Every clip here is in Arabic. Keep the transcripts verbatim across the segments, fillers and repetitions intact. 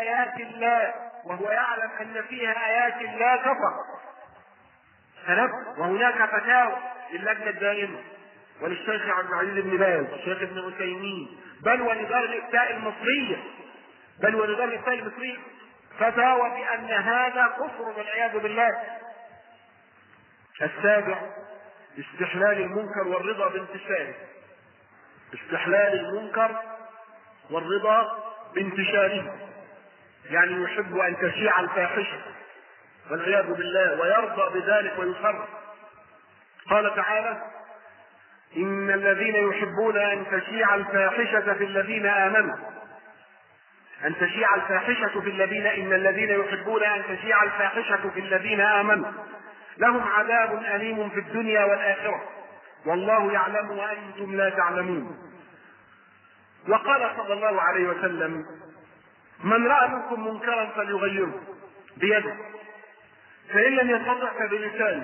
آيات الله وهو يعلم أن فيها آيات لا كفر. وهناك فتاوى للجنة الدائمة وللشيخ عبد العزيز بن باز والشيخ ابن عثيمين بل ولدار الإفتاء المصرية بل ولدار الإفتاء المصرية فتاوى بأن هذا كفر والعياذ بالله. السابع استحلال المنكر والرضا بانتشاره. استحلال المنكر والرضا بانتشاره، يعني يحب أن تشيع الفاحشة والعياذ بالله ويرضى بذلك ويفرح. قال تعالى: إن الذين يحبون أن تشيع الفاحشة في الذين آمنوا أن تشيع الفاحشة في الذين إن الذين يحبون أن تشيع الفاحشة في الذين آمنوا لهم عذاب أليم في الدنيا والآخرة والله يعلم وأنتم لا تعلمون. وقال صلى الله عليه وسلم: من رأى منكم منكرا فليغيره بيده، فإن لم يستطع فبلسانه،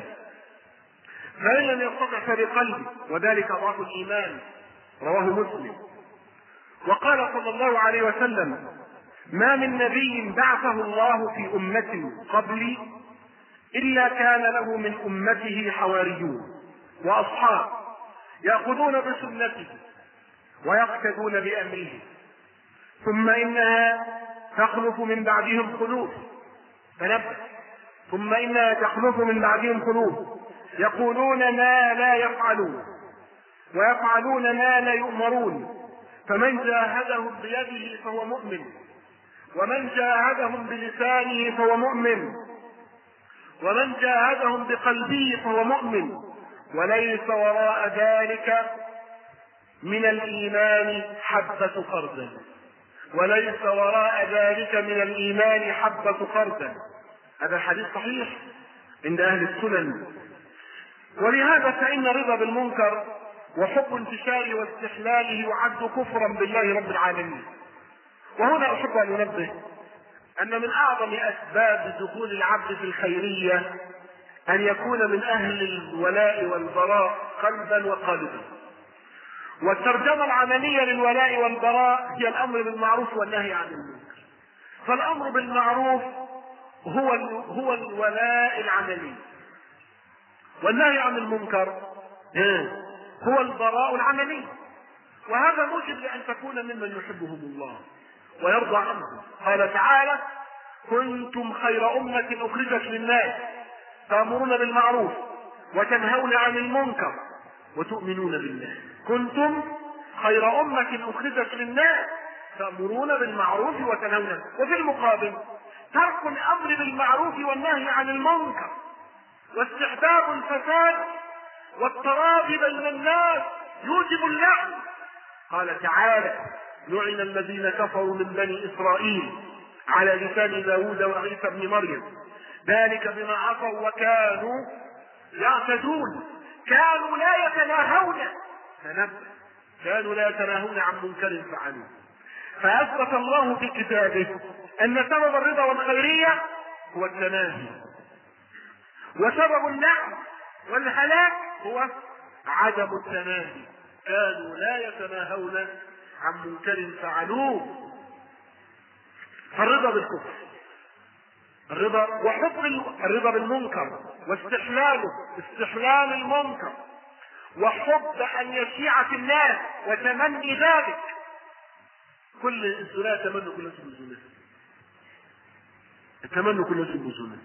فإن لم يستطع فبقلبه، وذلك ضعف الإيمان. رواه مسلم. وقال صلى الله عليه وسلم: ما من نبي بعثه الله في أمة قبلي إلا كان له من أمته حواريون وأصحاب يأخذون بسنته ويقتدون بأمره، ثم إنها تخلف من بعدهم خلوف فنبه ثم إنها تخلف من بعدهم خلوف يقولون ما لا يفعلون ويفعلون ما لا يؤمرون، فمن جاهدهم بيده فهو مؤمن، ومن جاهدهم بلسانه فهو مؤمن، ومن جاهدهم بقلبه فهو مؤمن، وليس وراء ذلك من الإيمان حبة خردل وليس وراء ذلك من الإيمان حبة خردل. هذا الحديث صحيح عند أهل السنن. ولهذا فإن الرضا بالمنكر وحب انتشاره واستحلاله يعد كفرا بالله رب العالمين. وهنا أحب أن أنبه أن من أعظم أسباب دخول العبد في الخيرية أن يكون من أهل الولاء والبراء قلبا وقالبا. والترجمة العملية للولاء والبراء هي الأمر بالمعروف والنهي عن المنكر. فالأمر بالمعروف هو هو الولاء العملي، والنهي عن المنكر هو البراء العملي. وهذا موجب لأن تكون ممن يحبهم الله ويرضى عنهم. قال تعالى: كنتم خير أمة أخرجت للناس تأمرون بالمعروف وتنهون عن المنكر وتؤمنون بالله. كنتم خير أمة أخرجت للناس تأمرون بالمعروف وتنهون. وفي المقابل ترك الأمر بالمعروف والنهي عن المنكر واستحباب الفساد والتراضي بين الناس يوجب اللعن. قال تعالى: لعن الذين كفروا من بني إسرائيل على لسان داود وعيسى بن مريم ذلك بما عصوا وكانوا يعتدون كانوا لا يتناهون فنبه كانوا لا يتناهون عن منكر فعلوه. فأثبت الله في كتابه أن سبب الرضا والخيرية هو التناهي، وسبب اللعن والهلاك هو عدم التناهي. كانوا لا يتناهون عن منكر فعلوه. فالرضا بالكفر الرضا وحب الرضا بالمنكر واستحلاله استحلال المنكر وحب أن يشيع في الناس وتمني ذلك. كل الزنا تمنوا كل اسم الزنا تمنوا كل اسم الزنا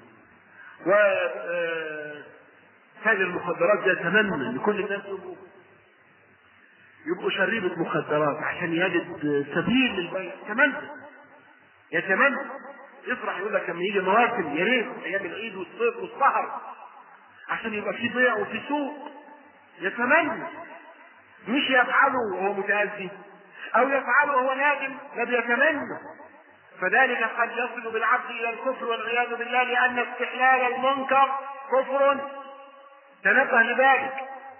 وتاجر المخدرات يتمنى ان كل الناس يبقوا يبقوا شريبة مخدرات عشان يجد سبيل للبيع. يتمنى يتمنى يفرح يقول لك لما يجي مواسم يا ريت ايام العيد والصيف والسهر عشان يبقى في بيع وفي سوق. يتمنى مش يفعله وهو متأذي او يفعله وهو نادم، لا بيتمنى. فذلك قد يصل بالعبد الى الكفر والعياذ بالله لان استحلال المنكر كفر. تنبه لذلك.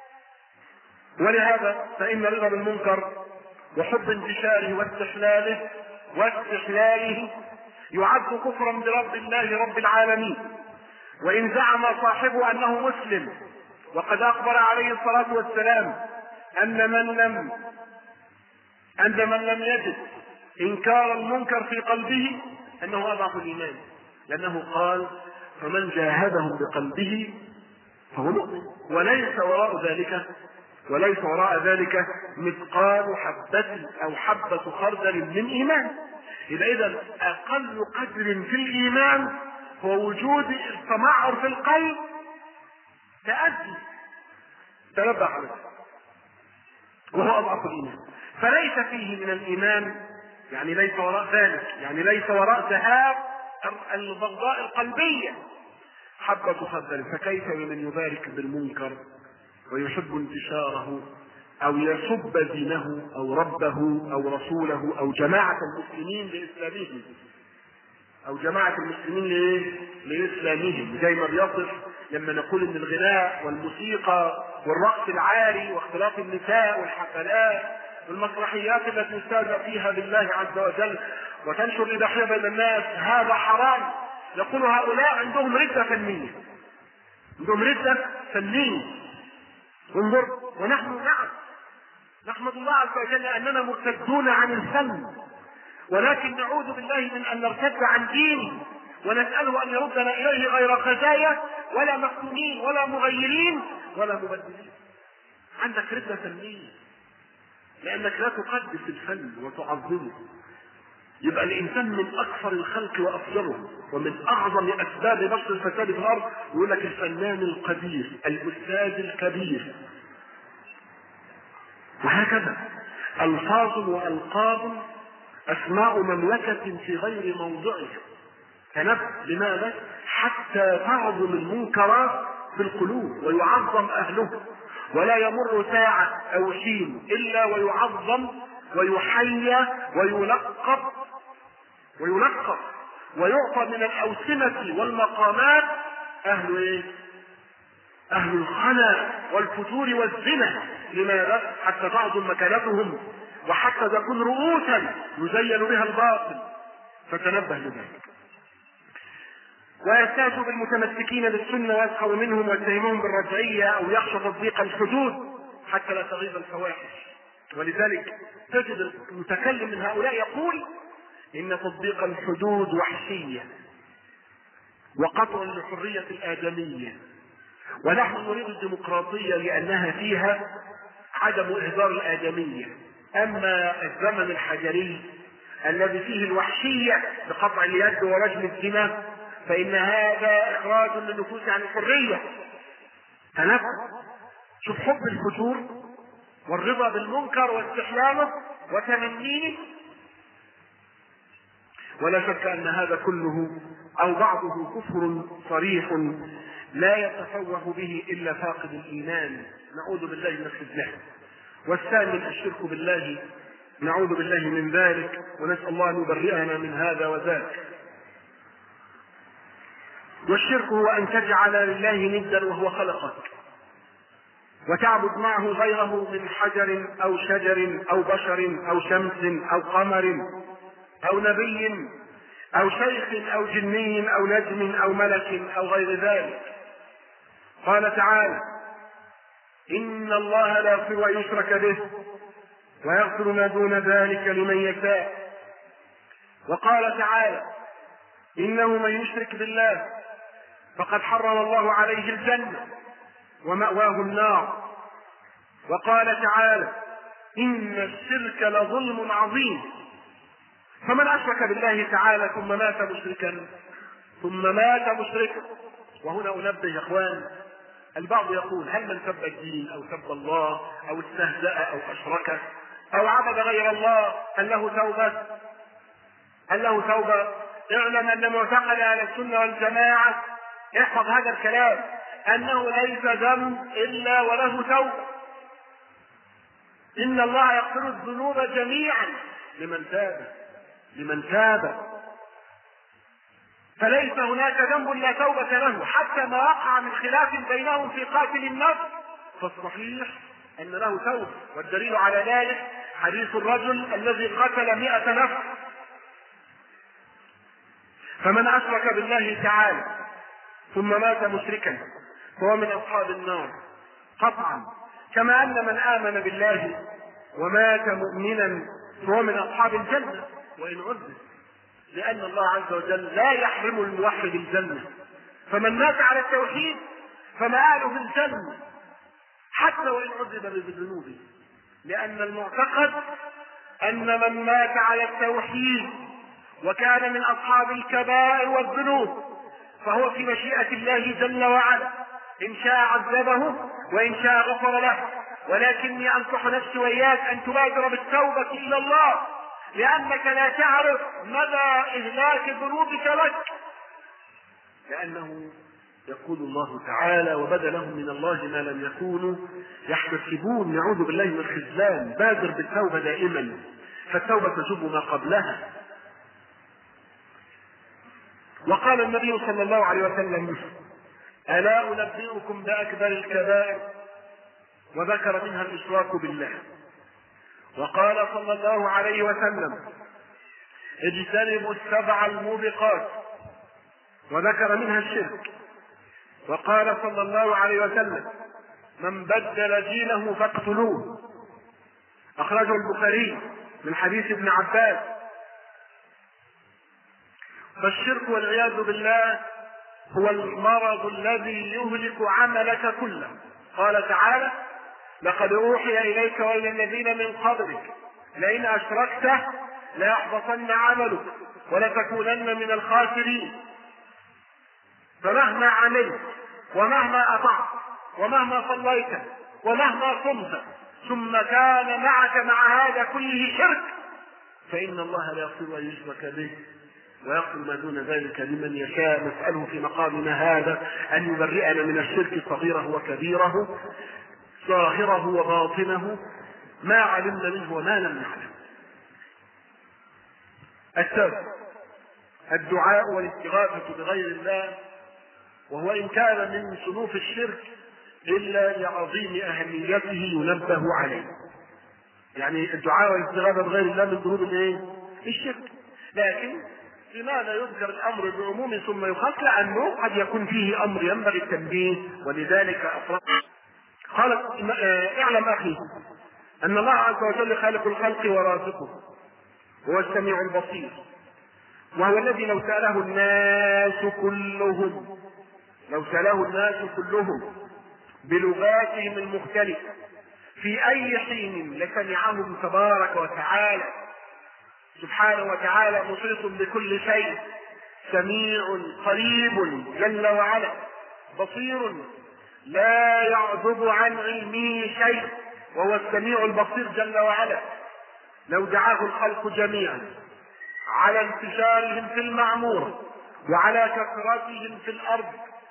ولهذا فإن الرضا بالمنكر وحب انتشاره واستحلاله واستحلاله يعد كفرا برب الله رب العالمين. وإن زعم صاحبه أنه مسلم، وقد أخبر عليه الصلاة والسلام أن من لم أن من لم يجد إنكار المنكر في قلبه أنه أضعف الإيمان، لأنه قال فمن جاهدهم بقلبه فهو مؤمن، وليس وراء ذلك وليس وراء ذلك مثقال حبة أو حبة خردل من إيمان. إذا إذا أقل قدر في الإيمان هو وجود التمعر في القلب تأدي تنبه عليه، وهو أضعف الإيمان. فليس فيه من الإيمان، يعني ليس وراء ذلك، يعني ليس وراء ذهاب البغضاء القلبية حبة خردل. فكيف بمن يبارك بالمنكر ويحب انتشاره أو يسب دينه أو ربه أو رسوله أو جماعة المسلمين لإسلامهم أو جماعة المسلمين لإسلامهم، زي ما بيصف لما نقول إن الغناء والموسيقى والرقص العاري واختلاط النساء والحفلات والمسرحيات التي يستهزأ فيها بالله عز وجل وتنشر الإباحية بين الناس هذا حرام. يقول هؤلاء عندهم ردة فنية، عندهم ردة فنية. انظر، ونحن نعم نحمد الله عز وجل أننا مرتدون عن الفن، ولكن نعوذ بالله من أن نرتد عن دينه، ونسأله أن يردنا إليه غير خزايا ولا مفتونين ولا مغيرين ولا مبدلين. عندك ردة فنية لأنك لا تقدس الفن وتعظمه. يبقى الإنسان من أكثر الخلق وأفجرهم، ومن أعظم أسباب نشر الفساد في الأرض يقول لك الفنان القدير، الأستاذ الكبير، وهكذا ألفاظ وألقاب أسماء مملكة في غير موضعها. تنبه لماذا؟ حتى تعظم المنكرات في القلوب ويعظم أهله، ولا يمر ساعة أو حين إلا ويعظم ويحيى ويلقب ويلقب ويعطى من الأوسمة والمقامات أهل إيه؟ أهل الخنا والفتور والزنا. لماذا؟ حتى تعظم مكانتهم وحتى تكون رؤوسا يزين بها الباطل. فتنبه لذلك. ويستهزئ بالمتمسكين بالسنة ويسخر منهم ويتهمهم بالرجعية أو يخشى تطبيق الحدود حتى لا تغيظ الفواحش. ولذلك تجد المتكلم من هؤلاء يقول إن تطبيق الحدود وحشية وقطع لحرية الآدمية، ونحن نريد الديمقراطية لأنها فيها عدم إهدار الآدمية. أما الزمن الحجري الذي فيه الوحشية بقطع اليد ورجم الدماء فإن هذا إخراج للنفوس عن الحرية. تنبه، شوف حب الفجور والرضا بالمنكر واستحلاله وتمنيه. ولا شك أن هذا كله أو بعضه كفر صريح لا يتفوه به إلا فاقد الإيمان، نعوذ بالله من الخذلان. والثامن الشرك بالله، نعوذ بالله من ذلك، ونسأل الله أن يبرئنا من هذا وذاك. والشرك هو أن تجعل لله ندا وهو خلقك وتعبد معه غيره من حجر أو شجر أو بشر أو شمس أو قمر أو نبي أو شيخ أو جني أو نجم أو ملك أو غير ذلك. قال تعالى إن الله لا يغفر أن يشرك به ويغفر ما دون ذلك لمن يشاء. وقال تعالى إنه من يشرك بالله فقد حرم الله عليه الجنة ومأواه النار. وقال تعالى إن الشرك لظلم عظيم. فمن أشرك بالله تعالى ثم مات مشركا ثم مات مشركا وهنا أنبه يا إخوان، البعض يقول هل من سب الدين أو سب الله أو استهزأ أو أشرك أو عبد غير الله هل له توبة؟ هل له توبة؟ اعلم أن معتقد أهل السنة والجماعة، احفظ هذا الكلام، أنه ليس ذنب إلا وله توبة. إن الله يغفر الذنوب جميعا لمن تاب لمن تاب فليس هناك ذنب لا توبة له. حتى ما وقع من خلاف بينهم في قاتل النفس فالصحيح أن له توبة، والدليل على ذلك حديث الرجل الذي قتل مئة نفس. فمن أشرك بالله تعالى ثم مات مشركا فهو من أصحاب النار قطعا، كما أن من آمن بالله ومات مؤمنا فهو من أصحاب الجنة وإن عذب. لأن الله عز وجل لا يحرم الموحد الجنة، فمن مات على التوحيد فمآله في الجنة حتى وإن عذب بذنوبه، لأن المعتقد أن من مات على التوحيد وكان من أصحاب الكبائر والذنوب فهو في مشيئة الله جل وعلا، إن شاء عذبه وإن شاء غفر له. ولكني أنصح نفسي وإياك أن تبادر بالتوبة إلى الله، لأنك لا تعرف مدى إهلاك ذنوبك لك، لأنه يقول الله تعالى: وبدا لهم من الله ما لم يكونوا يحتسبون. نعوذ بالله من الخذلان. بادر بالتوبة دائما، فالتوبة تجب ما قبلها. وقال النبي صلى الله عليه وسلم: ألا أنبئكم بأكبر الكبائر؟ وذكر منها الإشراك بالله. وقال صلى الله عليه وسلم: اجتنبوا السبع الموبقات، وذكر منها الشرك. وقال صلى الله عليه وسلم: من بدل دينه فاقتلوه. أخرجه البخاري من حديث ابن عباس. فالشرك والعياذ بالله هو المرض الذي يهلك عملك كله. قال تعالى: لقد أوحي إليك وإلى الذين من قبلك لئن أشركت ليحبطن عملك ولتكونن من الخاسرين. فمهما عملت ومهما أطعت ومهما صليت ومهما صمت ثم كان معك مع هذا كله شرك فإن الله لا يغفر أن يشرك به ويغفر ما دون ذلك لمن يشاء. نسأله في مقامنا هذا أن يبرئنا من الشرك صغيره وكبيره، ظاهره وباطنه، ما علمنا منه وما لم نعلم. السبب الدعاء والاستغاثة بغير الله، وهو إن كان من صنوف الشرك إلا لعظيم أهميته ينبه عليه. يعني الدعاء والاستغاثة بغير الله من ظهور الايه؟ الشرك. لكن لماذا يذكر الأمر بعموم ثم يخص؟ لأنه قد يكون فيه أمر ينبغي التنبيه، ولذلك أفرق. قال: اعلم أخي أن الله عز وجل خالق الخلق ورازقه، هو السميع البصير، وهو الذي لو سأله الناس كلهم لو سأله الناس كلهم بلغاتهم المختلفة في أي حين لسمعهم تبارك وتعالى. سبحانه وتعالى محيط بكل شيء، سميع قريب جل وعلا، بصير لا يعزب عن علمه شيء، وهو السميع البصير جل وعلا. لو دعاه الخلق جميعا على انتشارهم في المعمورة وعلى كثرتهم في الأرض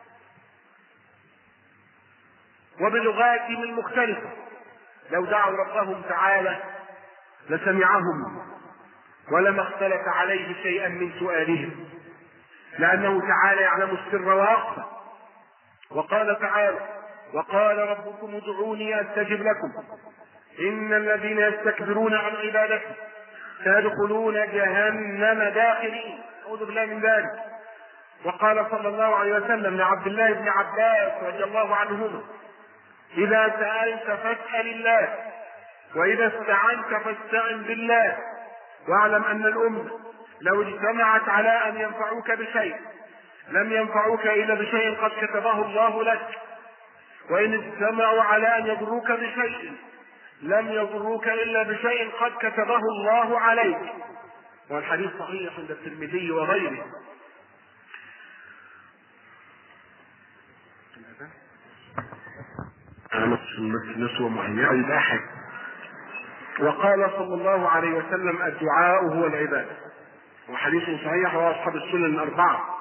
وبلغاتهم المختلفة، لو دعوا ربهم تعالى لسمعهم ولما اختلف عليه شيئا من سؤالهم، لأنه تعالى يعلم السر وأخفى. وقال تعالى: وقال ربكم ادعوني أستجب لكم إن الذين يستكبرون عن عبادتي سيدخلون جهنم داخرين. أعوذ بالله من ذلك. وقال صلى الله عليه وسلم لعبد الله بن عباس رضي الله عنهما: إذا سألت فاسأل الله، وإذا استعنت فاستعن بالله، واعلم أن الأمة لو اجتمعت على أن ينفعوك بشيء لم ينفعوك إلا بشيء قد كتبه الله لك، وإن اجتمعوا على أن يضروك بشيء لم يضروك إلا بشيء قد كتبه الله عليك. والحديث صحيح عند الترمذي وغيره. نسوة معينة الأحد. وقال صلى الله عليه وسلم: الدعاء هو العبادة. وحديث صحيح وأصحاب السنن الأربعة.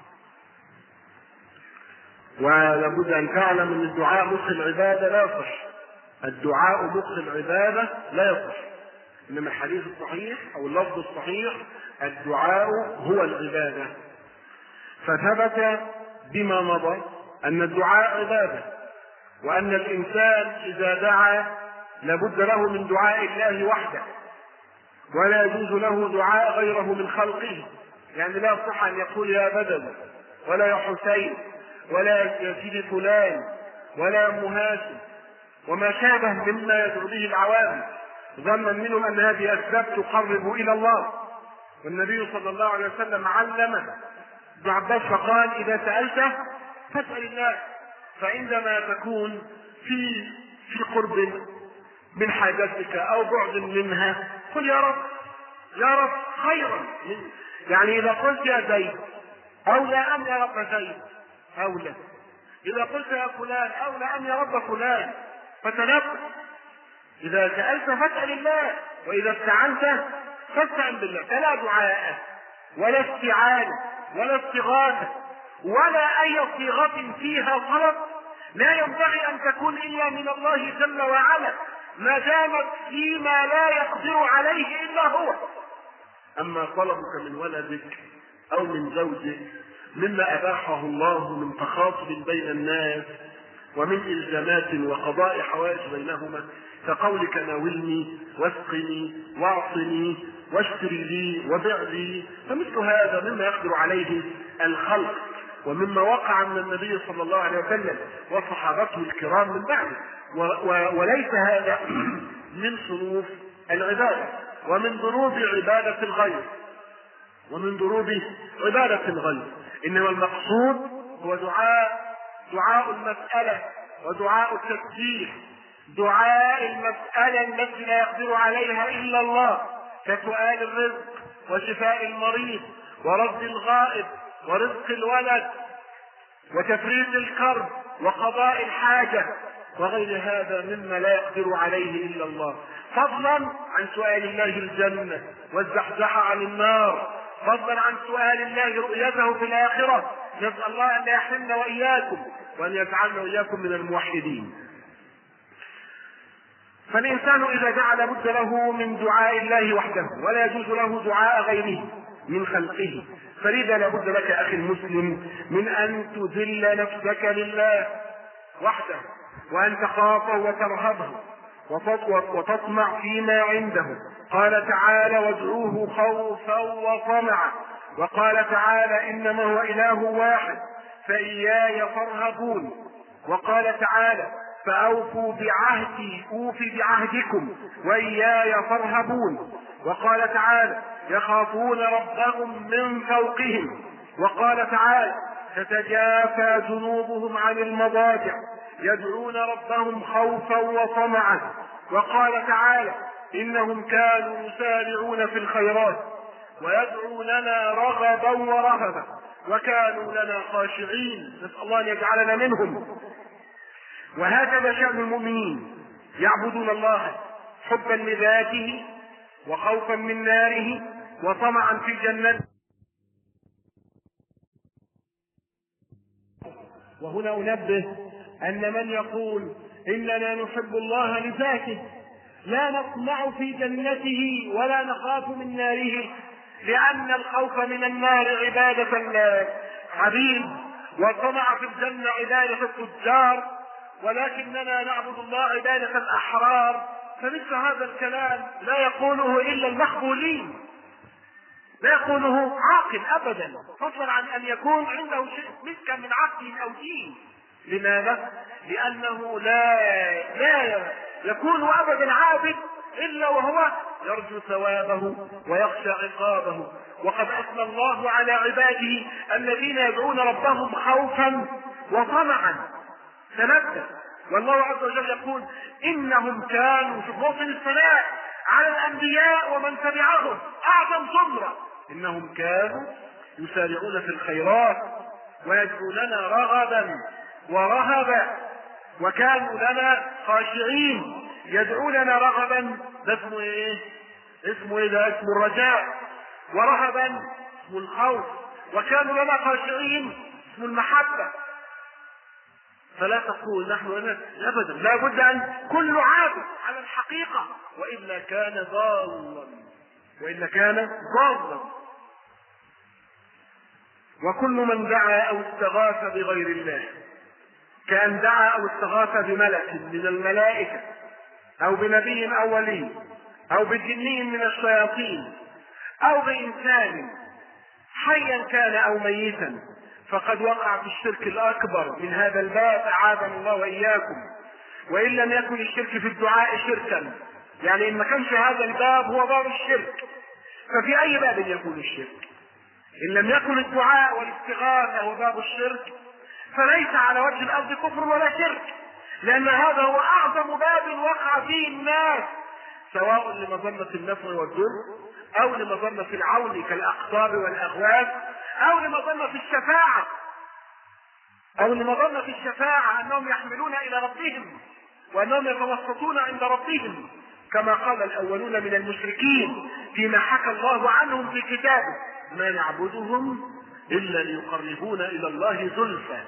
ولابد أن تعلم أن الدعاء مخ العبادة لا يصح. الدعاء مخ العبادة لا يصح، إنما الحديث الصحيح أو اللفظ الصحيح: الدعاء هو العبادة. فثبت بما مضى أن الدعاء عبادة، وأن الإنسان إذا دعا لابد له من دعاء الله وحده، ولا يجوز له دعاء غيره من خلقه. يعني لا يصح أن يقول يا بدوي ولا يا حسين ولا يا سيدي فلان ولا يا أم هاشم وما شابه مما يدعو به العوام، ظنا منهم أن هذه أسباب تقرب إلى الله. والنبي صلى الله عليه وسلم علم ابن عباس فقال إذا سألت فاسأل الله. فعندما تكون في في قرب من حاجتك أو بعد منها قل يا رب يا رب خيرا. يعني إذا قلت يا زيد أولى أم يا رب زيد أولى. إذا قلت يا فلان أولى أم يا رب فلان. فتنبه. إذا سألت فاسأل الله، وإذا استعنت فاستعن بالله. فلا دعاء ولا استعانة ولا استغاثة ولا أي صيغة فيها طلب لا ينبغي أن تكون إلا من الله جل وعلا، ما دامت فيما لا يقدر عليه إلا هو. أما طلبك من ولدك أو من زوجك مما أباحه الله من تخاطب بين الناس ومن إلزامات وقضاء حوائج بينهما كقولك ناولني واسقني واعطني واشتري لي وبع لي، فمثل هذا مما يقدر عليه الخلق ومما وقع من النبي صلى الله عليه وسلم وصحابته الكرام من بعده، وليس هذا من صنوف العبادة ومن ضروب عبادة الغير ومن ضروب عبادة الغير. إنما المقصود هو دعاء دعاء المسألة ودعاء التسبيح، دعاء المسألة التي لا يقدر عليها إلا الله، كسؤال الرزق وشفاء المريض ورد الغائب ورزق الولد وتفريج الكرب وقضاء الحاجة وغير هذا مما لا يقدر عليه إلا الله، فضلا عن سؤال الله الجنة والزحزح عن النار، فضلا عن سؤال الله رؤيته في الآخرة. نسأل الله أن يحرمنا وإياكم وأن يجعلنا وإياكم من الموحدين. فالإنسان إذا جعل بد له من دعاء الله وحده ولا يجوز له دعاء غيره من خلقه، فلذا لابد لك أخي المسلم من أن تذل نفسك لله وحده وأن تخافه وترهبه وتطمع فيما عنده. قال تعالى وادعوه خوفا وطمعا، وقال تعالى إنما هو إله واحد فإياي فارهبون، وقال تعالى فأوفوا بعهدي أوفي بعهدكم وإياي فارهبون، وقال تعالى يخافون ربهم من فوقهم، وقال تعالى تتجافى جنوبهم عن المضاجع يدعون ربهم خوفا وطمعا، وقال تعالى إنهم كانوا يسارعون في الخيرات ويدعوننا رغبا ورهبا وكانوا لنا خاشعين. نسأل الله أن يجعلنا منهم. وهكذا شأن المؤمنين، يعبدون الله حبا لذاته وخوفا من ناره وطمعا في جنته. وهنا أنبه أن من يقول إننا نحب الله لذاته لا نطمع في جنته ولا نخاف من ناره، لأن الخوف من النار عبادة العبيد والطمع في الجنة عبادة التجار، ولكننا نعبد الله عبادة الأحرار. فمثل هذا الكلام لا يقوله إلا المخبولين، لا يقوله عاقل أبدا، فضلا عن أن يكون عنده شيء مسكا من عقل أو دين. لماذا؟ لأنه لا لا يكون أبدا عابد إلا وهو يرجو ثوابه ويخشى عقابه. وقد أثنى الله على عباده الذين يدعون ربهم خوفا وطمعا. تنبه، والله عز وجل يقول إنهم كانوا في موطن الثناء على الأنبياء ومن تبعهم أعظم زمرة، إنهم كانوا يسارعون في الخيرات ويدعوننا رغبا ورهبا وكانوا لنا خاشعين. يدعوننا رغبا ده اسمه ايه؟ اسمه ايه ده؟ اسمه الرجاء. ورهبا اسمه الخوف. وكانوا لنا خاشعين اسمه المحبة. فلا تقول نحن أنا أبدا، لا بد أن كل عابد على الحقيقة، وإلا كان ضالا وإلا كان ضالا. وكل من دعا أو استغاث بغير الله، كان دعا أو استغاث بملك من الملائكة أو بنبي أو ولي أو بجني من الشياطين أو بإنسان حيا كان أو ميتا، فقد وقع في الشرك الأكبر من هذا الباب، أعاذنا الله وإياكم. وإن لم يكن الشرك في الدعاء شركا، يعني إن ما كانش هذا الباب هو باب الشرك، ففي أي باب يكون الشرك؟ إن لم يكن الدعاء والاستغاثة هو باب الشرك فليس على وجه الأرض كفر ولا شرك، لأن هذا هو أعظم باب وقع فيه الناس، سواء لمظنة النفع والضر أو لمظنة العون كالأقطاب والأغواث، أو لمظنة الشفاعة أو لمظنة الشفاعة أنهم يحملون إلى ربهم وأنهم يتوسطون عند ربهم، كما قال الأولون من المشركين فيما حكى الله عنهم في كتابه: ما نعبدهم إلا ليقربونا إلى الله زلفى.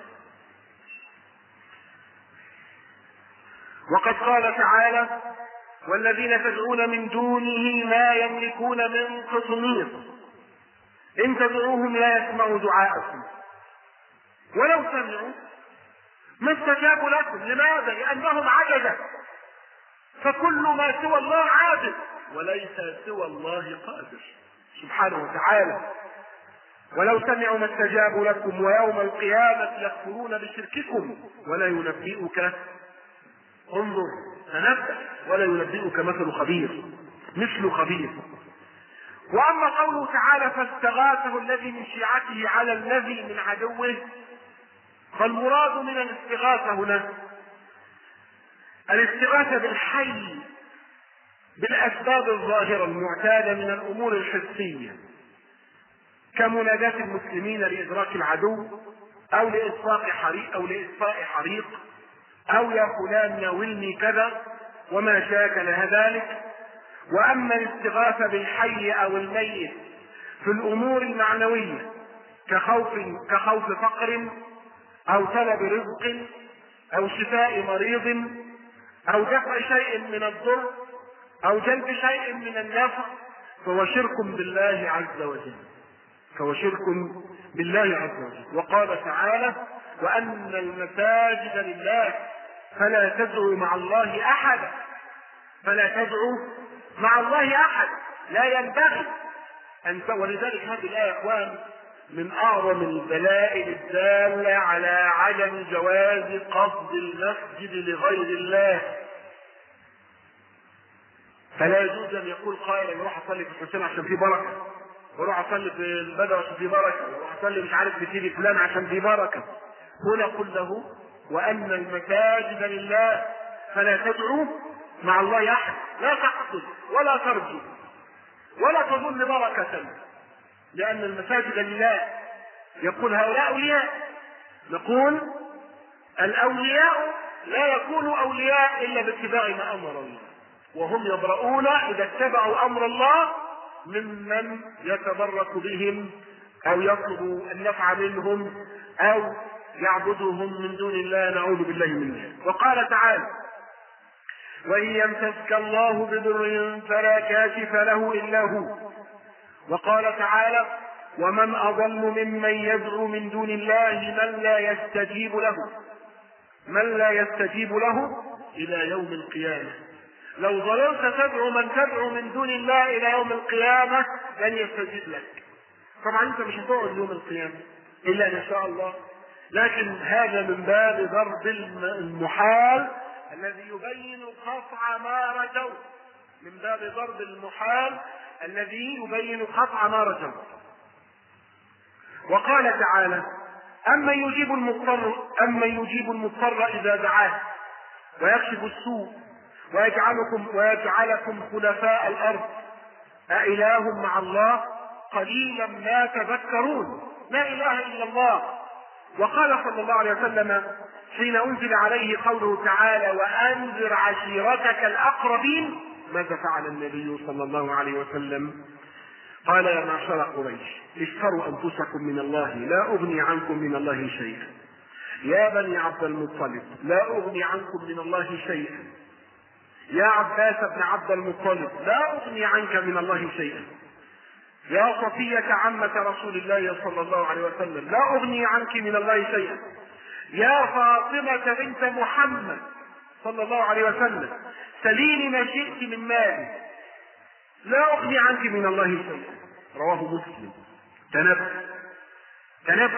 وقد قال تعالى: والذين تدعون من دونه ما يملكون من قطمير إن تدعوهم لا يسمعوا دعاءكم ولو سمعوا ما استجابوا لكم. لماذا؟ لأنهم عجزة، فكل ما سوى الله عاجز وليس سوى الله قادر سبحانه وتعالى. ولو سمعوا ما استجابوا لكم ويوم القيامة يكفرون بشرككم ولا ينبئك انظر تنبأ ولا ينبئك مثل خبير مثل خبير. واما قوله تعالى: فاستغاثه الذي من شيعته على الذي من عدوه، فالمراد من الاستغاثة هنا الاستغاثة بالحي بالاسباب الظاهرة المعتادة من الامور الحسية، كمناداة المسلمين لادراك العدو او لاطفاء حريق او لاطفاء حريق او يا فلان ناولني كذا وما شاكل ذلك. واما الاستغاثة بالحي او الميت في الامور المعنوية كخوف كخوف فقر او طلب رزق او شفاء مريض او دفع شيء من الضر او جلب شيء من النفع فهو شرك بالله عز وجل فهو شرك بالله عز وجل. وقال تعالى: وأن المساجد لله فلا تدعوا مع الله أحدا فلا تدعوا مع الله أحد لا ينبغي أن. ولذلك هذه الآية إخوان من أعظم الدلائل الدالة على عدم جواز قصد المسجد لغير الله. فلا يجوز أن يقول قائل أنا أروح أصلي في الحسين عشان فيه بركة، وأروح أصلي في البدر عشان فيه بركة، وأروح أصلي مش عارف بسيدي فلان عشان فيه بركة. هنا قل له: وأن المساجد لله فلا تدعوا مع الله أحد، لا تقصد ولا ترجو ولا تظن بركة، لأن المساجد لله. يقول هؤلاء أولياء، نقول الأولياء لا يكونوا أولياء إلا باتباع ما أمر الله، وهم يبرؤون إذا اتبعوا أمر الله ممن يتبرك بهم أو يطلب النفع منهم أو يعبدهم من دون الله، نعوذ بالله منه. وقال تعالى: وإن يمسسك الله بضر فلا كاشف له إلا هو. وقال تعالى: ومن أضل ممن يدعو من دون الله من لا يستجيب له من لا يستجيب له إلى يوم القيامة. لو ظللت تدعو من تدعو من دون الله إلى يوم القيامة لن يستجيب لك. طبعا أنت مش هتقعد يوم القيامة إلا إن شاء الله، لكن هذا من باب ضرب المحال الذي يبين قطع ما رجوا من باب ضرب المحال الذي يبين قطع ما رجوا. وقال تعالى: أما يجيب المضطر أما يجيب المضطر إذا دعاه ويكشف السوء ويجعلكم ويجعلكم خلفاء الأرض أإله مع الله قليلا ما تذكرون. لا إله إلا الله. وقال صلى الله عليه وسلم حين أنزل عليه قوله تعالى: وأنذر عشيرتك الأقربين، ماذا فعل النبي صلى الله عليه وسلم؟ قال: يا معشر قريش اشتروا أنفسكم من الله لا أغني عنكم من الله شيئا. يا بني عبد المطلب لا أغني عنكم من الله شيئا. يا عباس بن عبد المطلب لا أغني عنك من الله شيئا. يا صفية عمة رسول الله صلى الله عليه وسلم لا أغني عنك من الله شيئا. يا فاطمة بنت محمد صلى الله عليه وسلم سليني ما شئت من مالي لا أغني عنك من الله شيئا. رواه مسلم. تنبه تنبه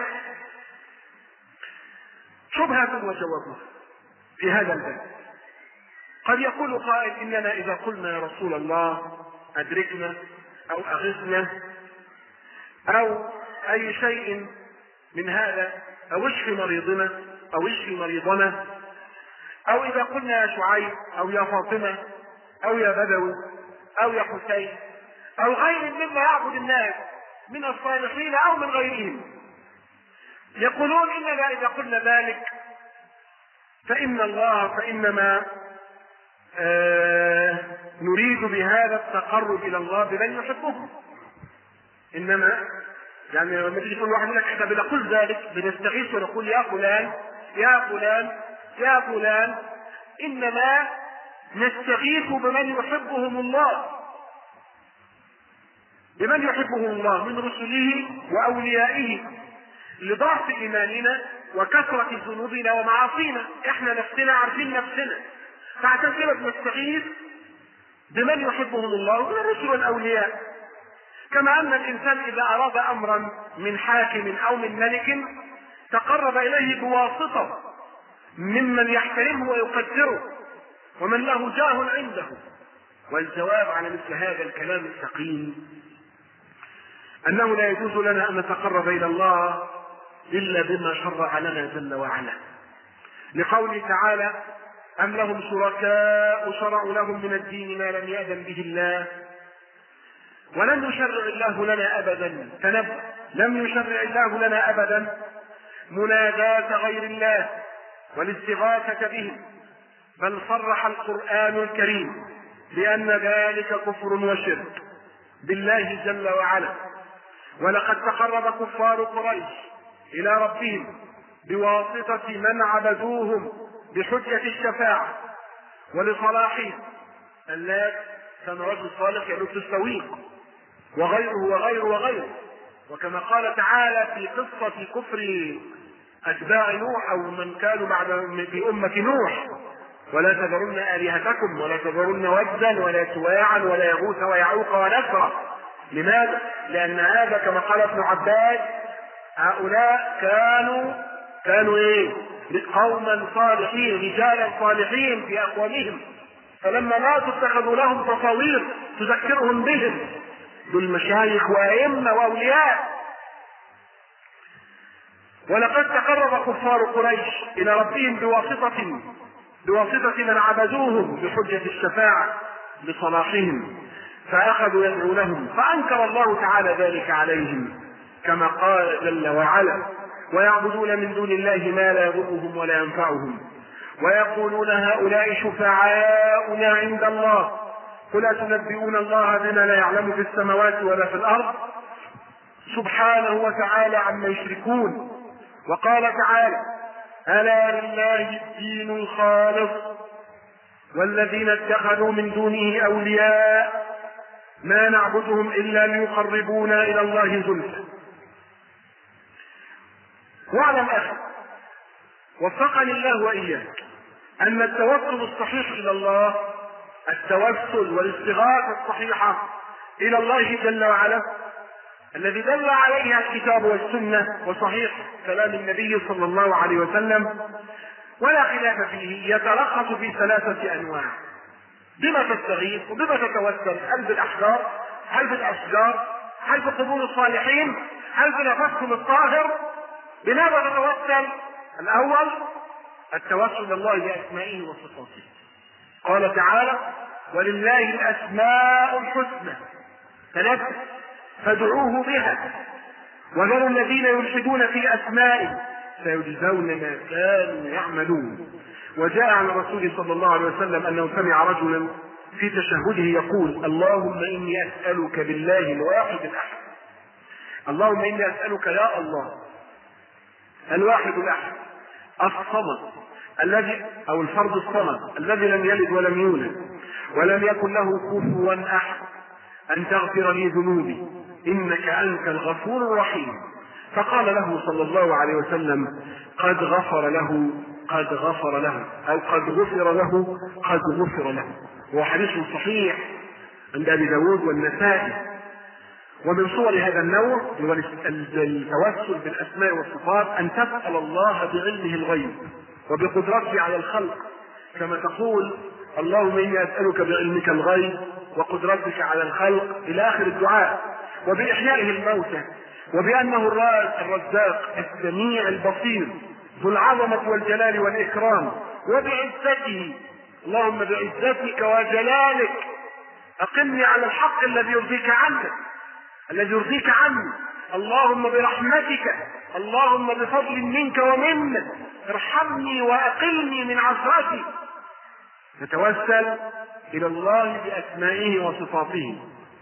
شبهة وجوابها في هذا الباب. قد يقول قائل: إننا إذا قلنا يا رسول الله أدركنا أو أغثنا أو أي شيء من هذا، أو اشف مريضنا أو اشف مريضنا، أو إذا قلنا يا شعيب أو يا فاطمة أو يا بدوي أو يا حسين أو غير مما يعبد الناس من الصالحين أو من غيرهم، يقولون إننا إذا قلنا ذلك فإن الله فإنما آه نريد بهذا التقرب إلى الله بمن يحبهم. إنما يعني لما تيجي تقول واحد لك احنا بنقول ذلك بنستغيث ونقول يا فلان يا فلان يا فلان، إنما نستغيث بمن يحبهم الله، بمن يحبهم الله من رسله وأوليائه، لضعف إيماننا وكثرة ذنوبنا ومعاصينا. احنا نفسنا عارفين نفسنا، فعشان كده بنستغيث بمن يحبهم الله من الرسل والأولياء. كما أن الإنسان إذا أراد أمرا من حاكم أو من ملك تقرب إليه بواسطة ممن يحترمه ويقدره ومن له جاه عنده. والجواب على مثل هذا الكلام الثقيل أنه لا يجوز لنا أن نتقرب إلى الله إلا بما شرع لنا جل وعلا، لقوله تعالى: أم لهم شركاء شرعوا لهم من الدين ما لم يأذن به الله ولم يشرع الله لنا أبدا. تنبه، لم يشرع الله لنا أبدا مناداة غير الله والاستغاثة به، بل صرح القرآن الكريم بأن ذلك كفر وشرك بالله جل وعلا. ولقد تقرب كفار قريش إلى ربهم بواسطة من عبدوهم بحجة الشفاعة ولصلاحهم. اللات كان رجل صالح يلوك السويق وغيره وغيره وغيره. وكما قال تعالى في قصة كفر أتباع نوح أو من كانوا بعد في أمة نوح: ولا تذرن آلهتكم ولا تذرن ودا ولا سواعا ولا يغوث ويعوق ونسرا. لماذا؟ لأن هذا كما قال ابن عباس هؤلاء كانوا كانوا ايه؟ قوما صالحين، رجالا صالحين في أقوامهم، فلما ماتوا اتخذوا لهم تصاوير تذكرهم بهم، دول مشايخ وأئمة وأولياء. ولقد تقرب كفار قريش إلى ربهم بواسطة بواسطة من عبدوهم بحجة الشفاعة لصلاحهم، فأخذوا يدعونهم، فأنكر الله تعالى ذلك عليهم كما قال جل وعلا: ويعبدون من دون الله ما لا يضرهم ولا ينفعهم ويقولون هؤلاء شفعاؤنا عند الله قل أتنبئون الله بما لا يعلم في السماوات ولا في الأرض سبحانه وتعالى عما يشركون. وقال تعالى: ألا لله الدين الخالص والذين اتخذوا من دونه أولياء ما نعبدهم إلا ليقربونا إلى الله زلفى. واعلم أخي وفقني الله وإياك أن التوسل الصحيح إلى الله، التوسل والاستغاثة الصحيحة إلى الله جل وعلا الذي دل عليها الكتاب والسنة وصحيح كلام النبي صلى الله عليه وسلم ولا خلاف فيه، يتلخص في ثلاثة أنواع. بما تستغيث وبما تتوسل؟ هل بالأحجار؟ هل بالأشجار؟ هل بقبور الصالحين؟ هل بنفسهم الطاهر؟ بماذا تتوسل؟ الأول التوسل إلى الله بأسمائه وصفاته. قال تعالى: ولله الأسماء الحسنى ثلاثة فادعوه بها وذروا الذين يلحدون في أسمائه سيجزون ما كانوا يعملون. وجاء عن الرسول صلى الله عليه وسلم أنه سمع رجلا في تشهده يقول: اللهم إني أسألك بالله الواحد الأحد، اللهم إني أسألك يا الله الواحد الأحد الصمد الذي أو الفرد الصمد الذي لم يلد ولم يولد ولم يكن له كفوا أحد أن تغفر لي ذنوبي إنك أنت الغفور الرحيم. فقال له صلى الله عليه وسلم: قد غفر له قد غفر له أو قد غفر له قد غفر له. هو حديث صحيح عند أبي داود والنسائي. ومن صور هذا النوع هو التوسل بالأسماء والصفات، أن تسأل الله بعلمه الغيب وبقدرته على الخلق، كما تقول اللهم إني أسألك بعلمك الغيب وقدرتك على الخلق إلى آخر الدعاء، وبإحيائه الموتى، وبأنه الرزاق السميع البصير ذو العظمة والجلال والإكرام، وبعزته اللهم بعزتك وجلالك أقمني على الحق الذي يرضيك عنك الذي يرضيك عني. اللهم برحمتك، اللهم بفضل منك ومنك ارحمني وأقلني من عثرتي. نتوسل إلى الله بأسمائه وصفاته.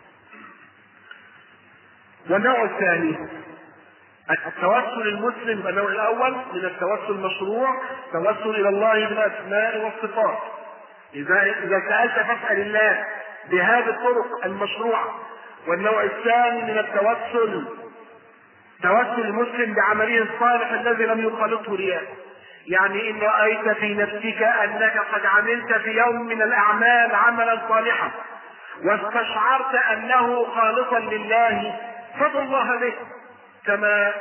والنوع الثاني التوسل المسلم. النوع الأول من التوسل مشروع توسل إلى الله بالأسماء والصفات. إذا إذا سألت فاسأل الله بهذه الطرق المشروعة. والنوع الثاني من التوسل توسل المسلم بعمله الصالح الذي لم يخالطه رياء. يعني إن رأيت في نفسك أنك قد عملت في يوم من الأعمال عملا صالحا واستشعرت أنه خالصا لله فضل الله به، كما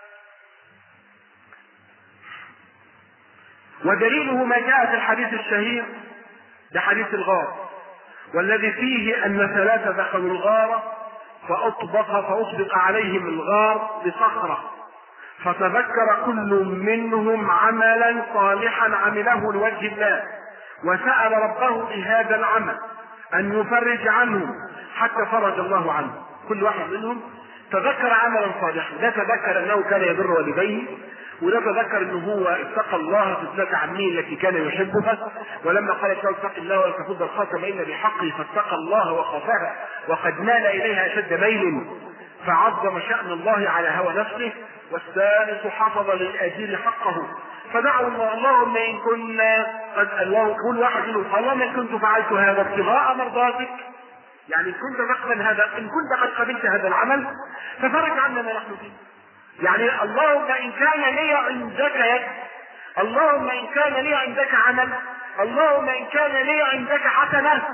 ودليله ما جاء في الحديث الشهير بحديث الغار، والذي فيه أن ثلاثة دخلوا الغار فأطبق فأطبق عليهم الغار بصخرة، فتذكر كل منهم عملا صالحا عمله لوجه الله وسأل ربه بهذا العمل أن يفرج عنهم حتى فرج الله عنه. كل واحد منهم تذكر عملا صالحا، لا تذكر أنه كان يبر والديه، ولا تذكر أنه هو اتقى الله في ابنة عمه التي كان يحبها، ولما قال له اتق الله ولا تفض الخاتم إلا بحقه فاتقى الله وخافها وقد مال إليها أشد ميل فعظم شأن الله على هوى نفسه. والثالث حفظ للأجير حقه فدعوا الله اللهم إن كنا قد الله كل واحد منهم اللهم إن كنت فعلت هذا ابتغاء مرضاتك، يعني إن كنت تقبل هذا، إن كنت قد قبلت هذا العمل ففرج عنا ما نحن فيه. يعني اللهم إن كان لي عندك يد، اللهم إن كان لي عندك عمل، اللهم إن كان لي عندك حسنة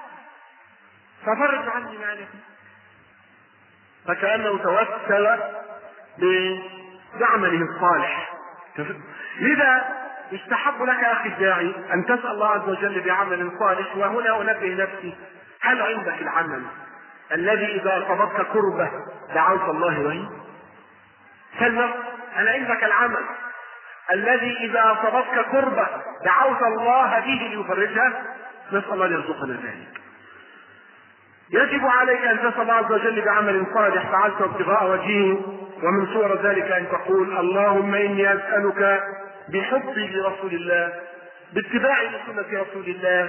ففرج عني ما أنا فيه. فكأنه توسل بعمله الصالح. لذا يستحب لك أخي الداعي أن تسأل الله عز وجل بعمل صالح. وهنا أنبه نفسي، هل عندك العمل الذي إذا أصابتك كربة دعوت الله به؟ هل عندك العمل الذي إذا أصابتك كربة دعوت الله به ليفرجها؟ نسأل الله يرزقنا ذلك. يجب عليك أن تسأل الله عز وجل بعمل صالح فعلته ابتغاء وجهه، ومن صور ذلك أن تقول اللهم إني أسألك بحبي لرسول الله، باتباعي لسنة رسول الله،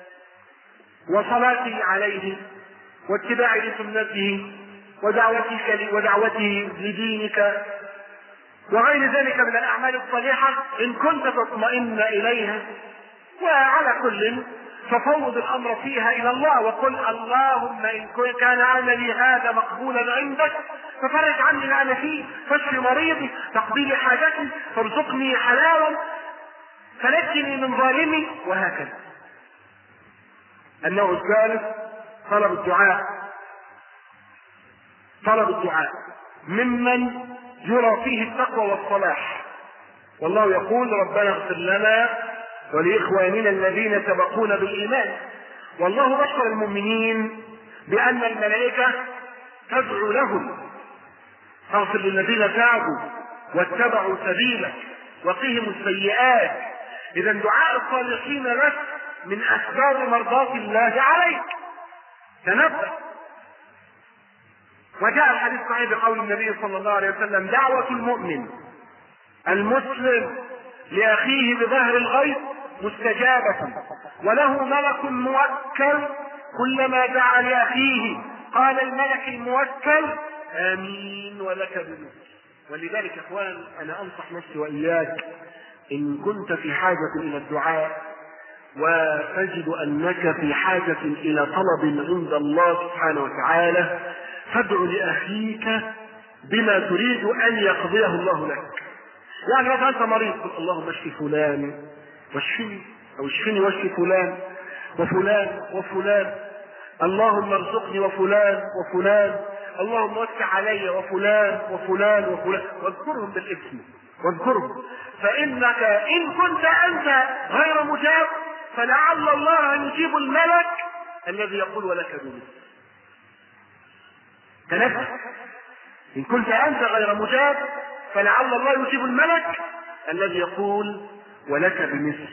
وصلاتي عليه، واتباعي لسنته، ودعوتك ودعوته لدينك، وغير ذلك من الأعمال الصالحة إن كنت تطمئن إليها. وعلى كل ففوض الأمر فيها إلى الله وقل اللهم إن كان عملي هذا مقبولا عندك ففرج عني ما أنا فيه، فاشف مريضي، تقضي لي حاجتي، فارزقني حلالا، فنجني من ظالمي، وهكذا. النوع الثالث طلب الدعاء. طلب الدعاء ممن يرى فيه التقوى والصلاح. والله يقول ربنا اغفر لنا ولإخواننا الذين سبقونا بالإيمان. والله بشر المؤمنين بأن الملائكة تدعو لهم فاغفر للذين تابوا واتبعوا سبيلك وقهم السيئات. إذا دعاء الصالحين لك من أسباب مرضاة الله عليك. تنبه. وجاء الحديث صحيح بقول النبي صلى الله عليه وسلم دعوة المؤمن المسلم لأخيه بظهر الغيب مستجابة، وله ملك موكل كلما دعا لأخيه قال الملك الموكل آمين ولك بمثل. ولذلك اخوان انا انصح نفسي واياك ان كنت في حاجة الى الدعاء وتجد انك في حاجة الى طلب عند الله سبحانه وتعالى فادع لاخيك بما تريد ان يقضيه الله لك. يعني مثلا انت مريض قل اللهم اشفي فلان واشفني، او اشفني واشفي فلان وفلان وفلان، اللهم ارزقني وفلان وفلان، اللهم وسع علي وفلان وفلان وفلان، واذكرهم بالاسم واذكرهم. فانك ان كنت انت غير مجاب فلعل الله أن يجيب الملك الذي يقول ولك بمثل. تنفس، إن كنت أنت غير مجاب فلعل الله يجيب الملك الذي يقول ولك بمثل.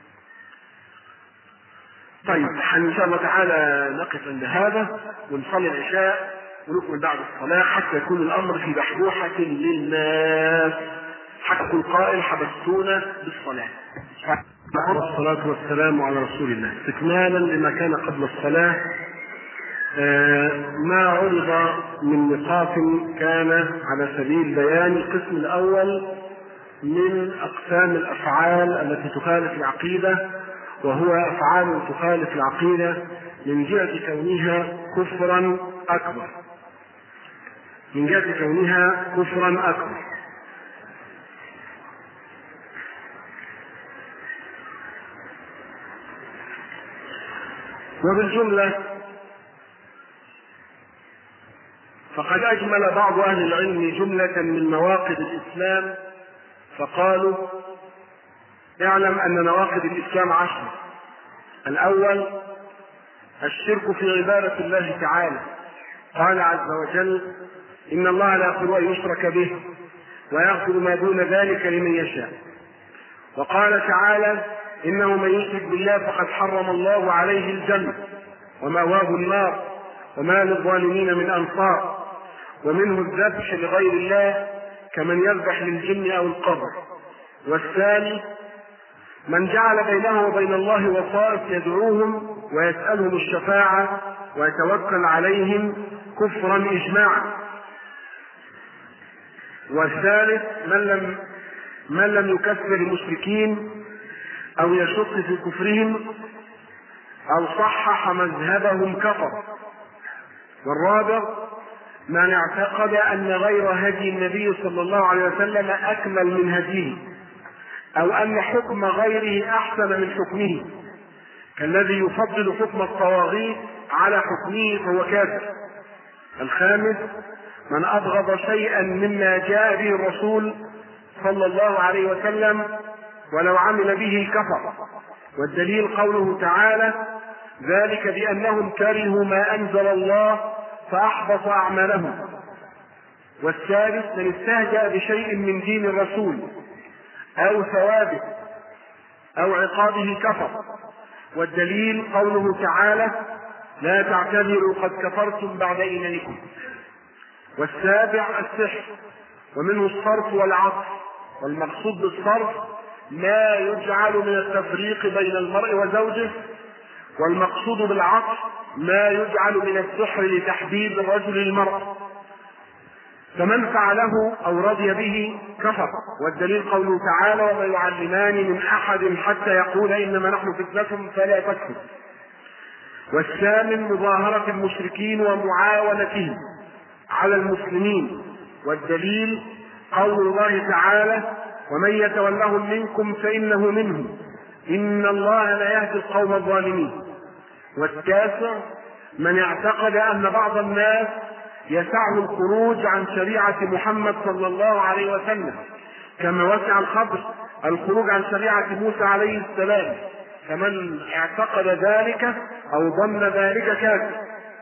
طيب إن شاء الله تعالى نقف عند هذا ونصلي العشاء ونكمل بعد الصلاة حتى يكون الأمر في بحبوحة للناس، حتى يكون قائل حبستونا بالصلاة. والصلاة والسلام على رسول الله. استكمالا لما كان قبل الصلاة، ما عرض من نقاط كان على سبيل بيان القسم الأول من أقسام الأفعال التي تخالف العقيدة، وهو أفعال تخالف العقيدة من جهة كونها كفرا أكبر، من جهة كونها كفرا أكبر. وبالجملة فقد أجمل بعض أهل العلم جملة من نواقض الإسلام فقالوا: اعلم أن نواقض الإسلام عشر. الأول الشرك في عبادة الله تعالى. قال عز وجل: إن الله لا يغفر أن يشرك به ويغفر ما دون ذلك لمن يشاء. وقال تعالى: إنه من يشرك بالله فقد حرم الله عليه الجنة ومأواه النار وما للظالمين من أنصار. ومنه الذبح لغير الله كمن يذبح للجن أو القبر. والثاني من جعل بينه وبين الله وسائط يدعوهم ويسألهم الشفاعة ويتوكل عليهم كفرا إجماعا. والثالث من لم من لم يكفر المشركين أو يشك في كفرهم أو صحح مذهبهم كفر. والرابع من اعتقد أن غير هدي النبي صلى الله عليه وسلم أكمل من هديه، أو أن حكم غيره أحسن من حكمه، كالذي يفضل حكم الطواغيت على حكمه فهو كافر. الخامس من أبغض شيئا مما جاء به الرسول صلى الله عليه وسلم ولو عمل به كفر. والدليل قوله تعالى: ذلك بأنهم كرهوا ما أنزل الله فأحبط أعمالهم. والثالث من استهزأ بشيء من دين الرسول أو ثوابه أو عقابه كفر. والدليل قوله تعالى: لا تعتذروا قد كفرتم بعد إيمانكم. والسابع السحر، ومنه الصرف والعطف. والمقصود بالصرف ما يجعل من التفريق بين المرء وزوجه، والمقصود بالعطف ما يجعل من السحر لتحبيب الرجل للمرأة. فمن فعله أو رضي به كفر. والدليل قوله تعالى: وما يعلمان من أحد حتى يقول إنما نحن فتنة فلا تكفر. والثامن مظاهرة المشركين ومعاونتهم على المسلمين. والدليل قول الله تعالى: ومن يتولهم منكم فإنه منهم إن الله لا يهدي القوم الظالمين. والتاسع من اعتقد أن بعض الناس يسعه الخروج عن شريعة محمد صلى الله عليه وسلم كما وسع الخضر الخروج عن شريعة موسى عليه السلام، فمن اعتقد ذلك أو ظن ذلك كافر.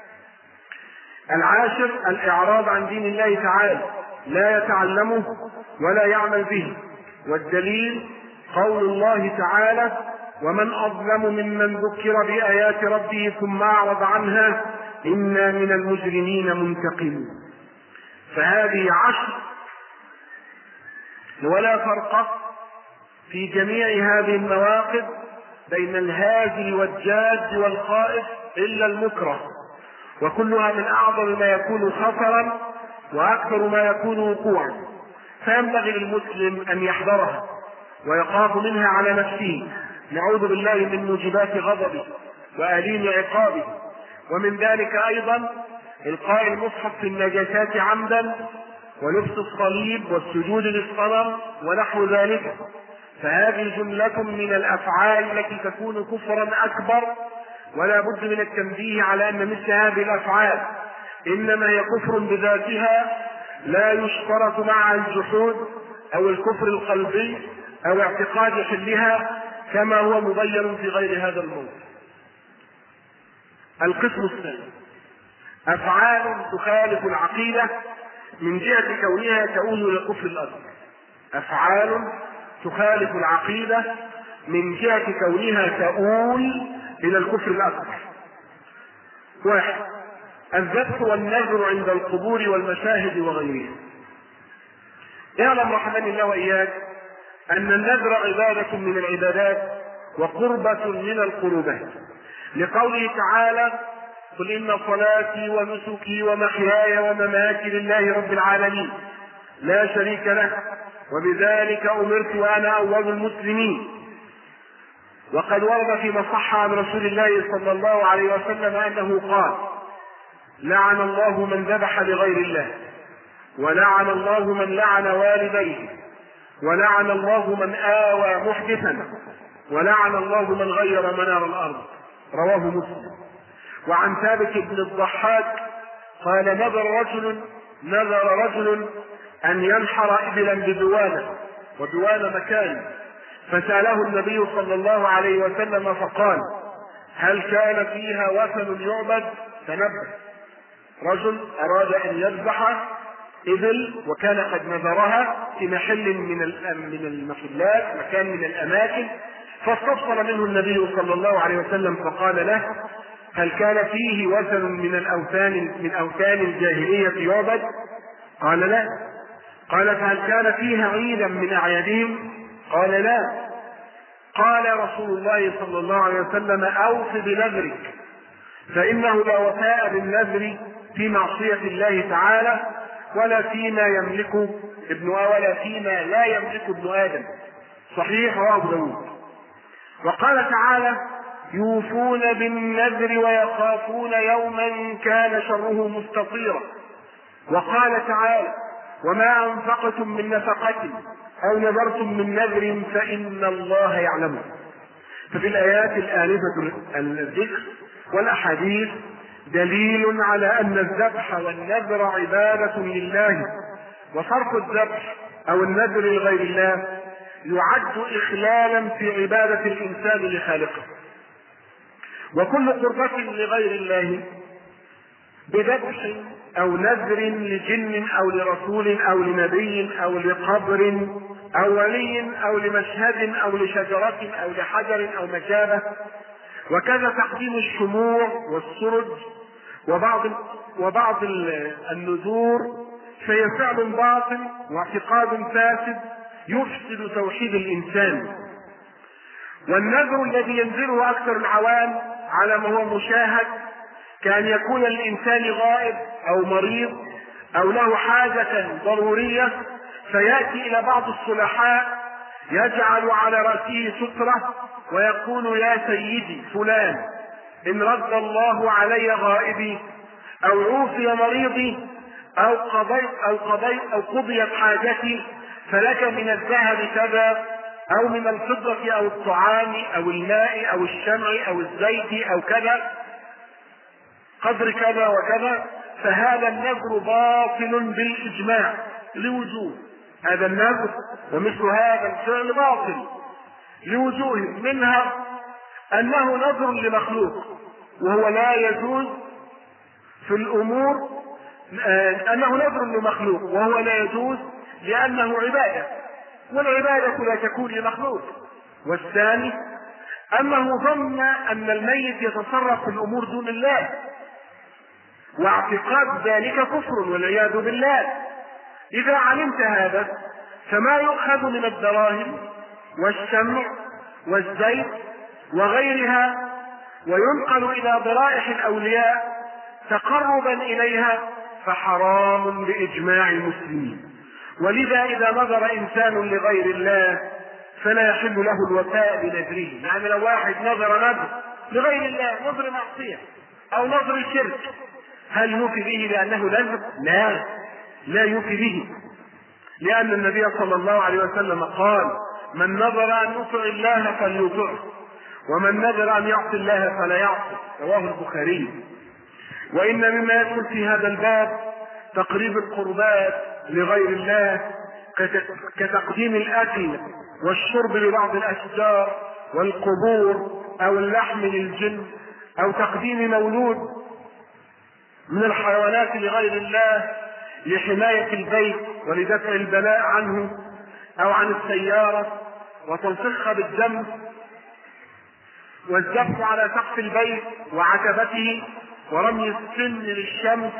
العاشر الإعراض عن دين الله تعالى، لا يتعلمه ولا يعمل به. والدليل قول الله تعالى: ومن أظلم ممن ذكر بآيات ربه ثم أعرض عنها إنا من المجرمين منتقمون. فهذه عشر ولا فرق في جميع هذه المواقف بين الهازل والجاد والخائف إلا المكره، وكلها من أعظم ما يكون خطرا وأكثر ما يكون وقوعا. فينبغي للمسلم أن يحذرها ويخاف منها على نفسه، نعوذ بالله من موجبات غضبه وأليم عقابه. ومن ذلك أيضا إلقاء المصحف في النجاسات عمدا، ولبس الصليب والسجود للصنم ونحو ذلك. فهذه جملة من الأفعال التي تكون كفرا أكبر، ولا بد من التنبيه على أن مثل هذه الأفعال إنما هي كفر بذاتها، لا يشترط معها الجحود أو الكفر القلبي أو اعتقاد حلها، كما هو مبين في غير هذا الموضوع. القسم الثاني: أفعال تخالف العقيدة من جهة كونها تؤول إلى الكفر الأكبر. أفعال تخالف العقيدة من جهة كونها تؤول إلى الكفر الأكبر. واحد: الذبح والنذر عند القبور والمشاهد وغيرها. اعلم رحمني الله وإياك أن النذر عبادة من العبادات وقربة من القربات، لقوله تعالى: قل إن صلاتي ونسكي ومحياي ومماتي لله رب العالمين لا شريك له وبذلك أمرت وأنا أول المسلمين. وقد ورد فيما صح عن رسول الله صلى الله عليه وسلم أنه قال: لعن الله من ذبح لغير الله، ولعن الله من لعن والديه، ولعن الله من آوى محدثا، ولعن الله من غير منار الأرض. رواه مسلم. وعن ثابت بن الضحاك قال: نذر رجل نذر رجل أن ينحر إبلا بدوانة، ودوانة مكان، فسأله النبي صلى الله عليه وسلم فقال: هل كان فيها وثن يعبد؟ فنبه. رجل أراد أن يذبح إبل وكان قد نذرها في محل من المحلات، مكان من الأماكن، فاستفسر منه النبي صلى الله عليه وسلم فقال له: هل كان فيه وثن من الأوثان من أوثان الجاهلية يعبد؟ قال: لا. قال: فهل كان فيها عيدا من أعيادهم؟ قال: لا. قال رسول الله صلى الله عليه وسلم: أوف بنذرك، فإنه لا وفاء بالنذر في معصية الله تعالى ولا فيما يملك ابن ولا فيما لا يملك ابن آدم. صحيح، رواه أبو داود. وقال تعالى: يوفون بالنذر ويخافون يوما كان شره مستطيرا. وقال تعالى: وما أنفقتم من نفقة أو نذرتم من نذر فإن الله يعلمه. ففي الآيات الآنفة الذكر والأحاديث دليل على أن الذبح والنذر عبادة لله، وصرف الذبح أو النذر لغير الله يعد إخلالا في عبادة الإنسان لخالقه. وكل قربة لغير الله بذبح أو نذر لجن أو لرسول أو لنبي أو لقبر أو ولي أو لمشهد أو لشجرة أو لحجر أو مجابة، وكذا تقديم الشموع والسرج وبعض وبعض النذور، فهي فعل باطل واعتقاد فاسد يفسد توحيد الإنسان. والنذر الذي ينذره أكثر العوام على ما هو مشاهد كأن يكون الإنسان غائب أو مريض أو له حاجة ضرورية، فيأتي إلى بعض الصلحاء يجعل على رأسه سترة ويقول: يا سيدي فلان، إن رد الله علي غائبي أو عوفي مريضي أو قضيت أو قضيت أو قضيت حاجتي فلك من الذهب كذا أو من الفضة أو الطعام أو الماء أو الشمع أو الزيت أو كذا قدر كذا وكذا. فهذا النذر باطل بالإجماع لوجوه. هذا النذر ومثل هذا الفعل باطل لوجوه، منها أنه نذر لمخلوق وهو لا يجوز في الأمور، أنه نذر لمخلوق وهو لا يجوز لأنه عبادة، والعبادة لا تكون لمخلوق. والثاني أنه ظن أن الميت يتصرف في الأمور دون الله، واعتقاد ذلك كفر والعياذ بالله. إذا علمت هذا فما يؤخذ من الدراهم والشمع والزيت وغيرها وينقل إلى ضرائح الأولياء تقربا إليها فحرام بإجماع المسلمين. ولذا إذا نظر إنسان لغير الله فلا يحل له الوفاء بنذره. يعني لو واحد نظر نذر لغير الله، نذر معصية أو نذر شرك، هل يوفي به لأنه نذر؟ لا، لا يوفي به، لأن النبي صلى الله عليه وسلم قال: من نذر أن يطع الله فليطعه، ومن نذر أن يعصي الله فلا يعصي. رواه البخاري. وإن مما يدخل في هذا الباب تقريب القربات لغير الله كتقديم الأكل والشرب لبعض الأشجار والقبور أو اللحم للجن أو تقديم مولود من الحيوانات لغير الله لحماية البيت ولدفع البلاء عنه أو عن السيارة وتلصقها بالدم، والذبح على سقف البيت وعتبته، ورمي السن للشمس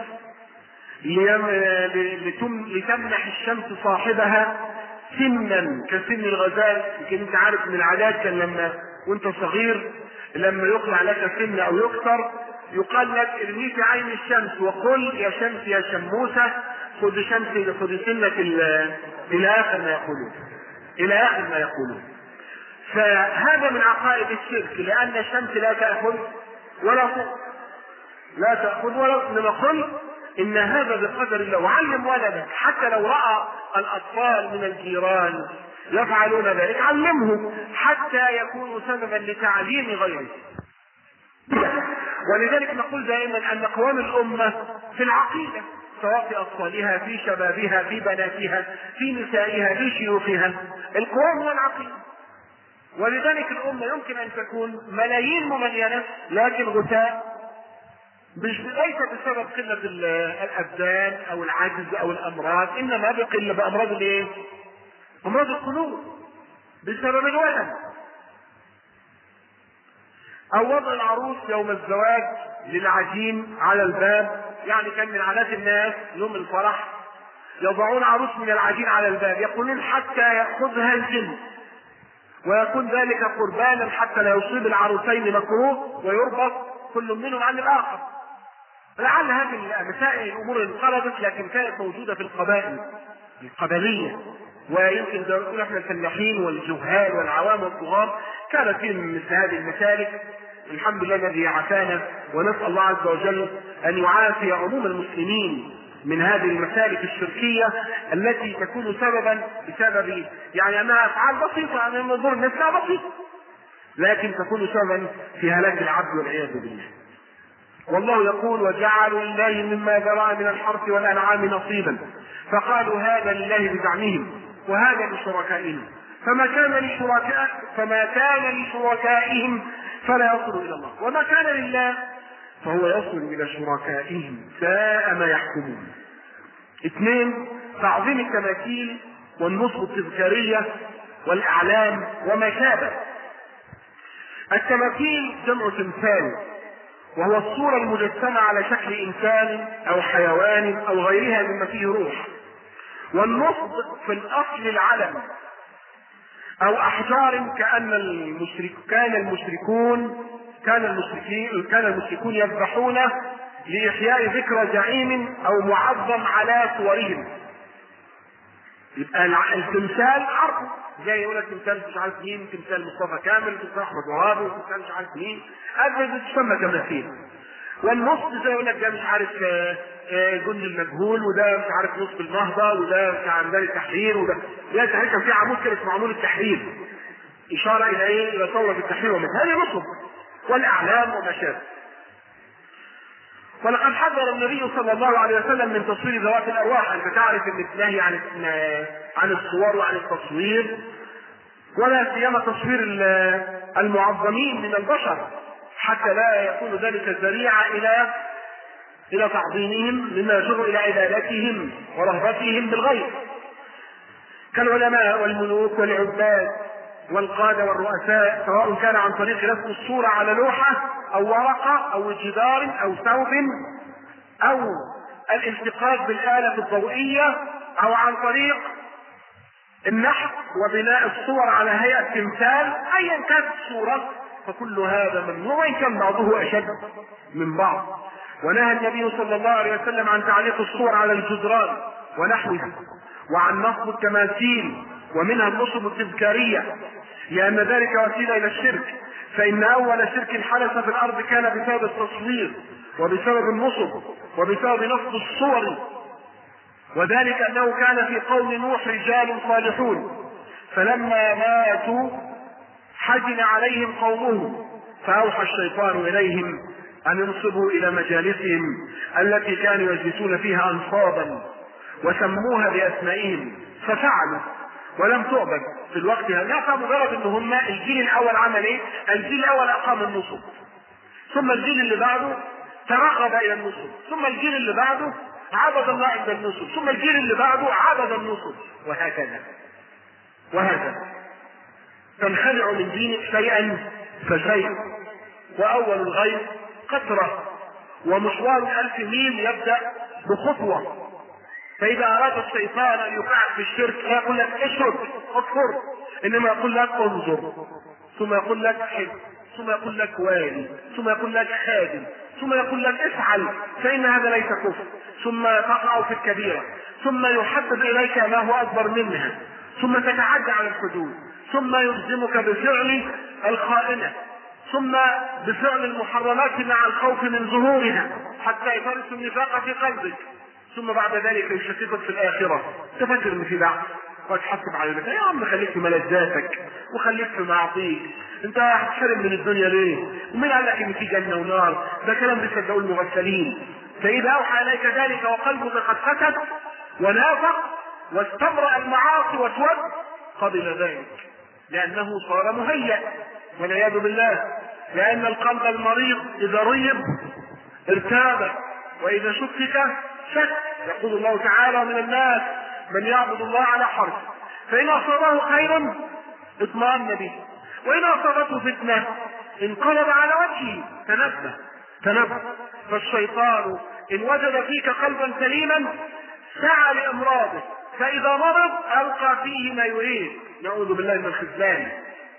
لتمنح الشمس صاحبها سنا كسن الغزال. يمكن انت عارف من العادات كان لما وانت صغير لما يقلع لك سن او يكسر يقال لك ارميه في عين الشمس وقل يا شمس يا شموسه خذ شمس خذ سنك الى اخر ما يقولون الى اخر ما يقولون. فهذا من عقائد الشرك، لان الشمس لا تاخذ ولا لا تاخذ ولا انما قل ان هذا بقدر الله. وعلم ولدك حتى لو راى الاطفال من الجيران يفعلون ذلك علمهم حتى يكونوا سببا لتعليم غيره. ولذلك نقول دائما ان قوام الامه في العقيده، سواء في اطفالها في شبابها في بناتها في نسائها في شيوخها، القوام هو العقيده. ولذلك الامه يمكن ان تكون ملايين مملينه لكن غثاء، مش ليس بسبب قله الابدان او العجز او الامراض، انما بقله بامراض الايه؟ امراض القلوب بسبب الولد. او وضع العروس يوم الزواج للعجين على الباب، يعني كان من عادات الناس يوم الفرح يضعون عروس من العجين على الباب، يقولون حتى ياخذها الجن، ويكون ذلك قربانا حتى لا يصيب العروسين مكروه ويربط كل منهم عن الاخر. لعل هذه المسائل الامور انقرضت، لكن كانت موجوده في القبائل القبليه، ويمكن زي ما نقول احنا الفلاحين والجهال والعوام والصغار كانت فيهم مثل هذه المسالك. الحمد لله الذي عافانا، ونسال الله عز وجل ان يعافي عموم المسلمين من هذه المسالك الشركيه التي تكون سببا بسبب يعني انها افعال بسيطه عن منظور الناس لا بسيطه، لكن تكون سببا في هلاك العبد والعياذ بالله. والله يقول وجعلوا لله مما ذرأ من الحرث والانعام نصيبا فقالوا هذا لله بزعمهم وهذا لشركائهم فما كان لشركاء فما كان لشركائهم فلا يصل الى الله وما كان لله فهو يصل الى شركائهم ساء ما يحكمون. اثنين، تعظيم التماثيل والنصب التذكاريه والاعلام وما شابه. التماثيل جمع تمثال، وهو الصورة المجسمة على شكل إنسان أو حيوان أو غيرها مما فيه روح. والنصب في الأصل العلم أو أحجار، كأن المشرك كان المشركون كان المشركين كان المشركون يذبحون لإحياء ذكرى زعيم أو معظم على صورهم. يبقى التمثال عرض زي يقول لك تمثال مش عارف مين، تمثال مصطفى كامل، تمثال احمد وهاب، تمثال مش عارف مين، هذا تسمى تماثيل. والنصب زي يقول لك ده مش عارف جند المجهول، وده مش عارف نصب النهضه، وده مش عارف ده التحرير، وده ده التحرير كان في عمود كده اسمه عمود التحرير، اشاره الى ايه؟ الى ثوره التحرير ومثل هذا نصب. والاعلام وما شابه. ولقد حذر النبي صلى الله عليه وسلم من تصوير ذوات الارواح. انت تعرف ان النهي عن عن الصور وعن التصوير، ولا سيما تصوير المعظمين من البشر، حتى لا يكون ذلك ذريعه الى الى تعظيمهم مما يجر الى عبادتهم ورهبتهم بالغير، كالعلماء والملوك والعباد والقادة والرؤساء، سواء كان عن طريق رسم الصورة على لوحة أو ورقة أو جدار أو ثوب أو الالتقاط بالآلة الضوئية أو عن طريق النحت وبناء الصور على هيئة تمثال. أيا كانت الصورة فكل هذا ممنوع، وإن كان بعضه أشد من بعض. ونهى النبي صلى الله عليه وسلم عن تعليق الصور على الجدران ونحوه، وعن نصب التماثيل ومنها النصب التذكارية، لأن ذلك وسيلة إلى الشرك. فإن أول شرك حدث في الأرض كان بسبب التصوير وبسبب النصب وبسبب نصب الصور، وذلك أنه كان في قوم نوح رجال صالحون فلما ماتوا حزن عليهم قومهم فأوحى الشيطان إليهم أن ينصبوا إلى مجالسهم التي كانوا يجلسون فيها أنصابا وسموها بأسمائهم ففعلوا، ولم تعبد في الوقت هذا، فمجرد ان هم الجيل الاول عمل ايه؟ الجيل الاول اقام النصب، ثم الجيل اللي بعده ترغب الى النصب، ثم الجيل اللي بعده عبد الله عند النصب، ثم الجيل اللي بعده عبد النصب، وهكذا وهكذا. تنخلع من دينك شيئا فشيئا، واول الغيب قطرة، ومشوار الف ميل يبدأ بخطوة. فاذا اراد الشيطان ان يوقعك في الشرك لا يقول لك اشرك اكفر، انما يقول لك انظر، ثم يقول لك حب، ثم يقول لك والي، ثم يقول لك خادم، ثم يقول لك افعل فان هذا ليس كفر، ثم تقع في الكبيرة، ثم يحبب اليك ما هو اكبر منها، ثم تتعدى على الحدود، ثم يلزمك بفعل الخائنة، ثم بفعل المحرمات مع الخوف من ظهورها حتى يفرس النفاق في قلبك، ثم بعد ذلك يشككك في الاخرة. تفكر ان في بعث وتحسب على ذلك، يا عم خليك في ملذاتك وخليك في معاطيك، انت هتحرم من الدنيا ليه؟ ومين قال لك ان في جنة ونار؟ ده كلام بيصدقوه المغفلين. فاذا اوحى اليك ذلك وقلبك قد فسد ونافق واستمرأ المعاصي واسود قبل ذلك، لانه صار مهيأ والعياذ بالله. لان القلب المريض اذا ريب ارتاب، واذا شكك شك. يقول الله تعالى: من الناس من يعبد الله على حرف، فان اصابه خير اطمأن به، وان اصابته فتنه انقلب على وجهه. تنبه تنبه. فالشيطان ان وجد فيك قلبا سليما سعى لامراضه، فاذا مرض القى فيه ما يريد، نعوذ بالله من الخذلان.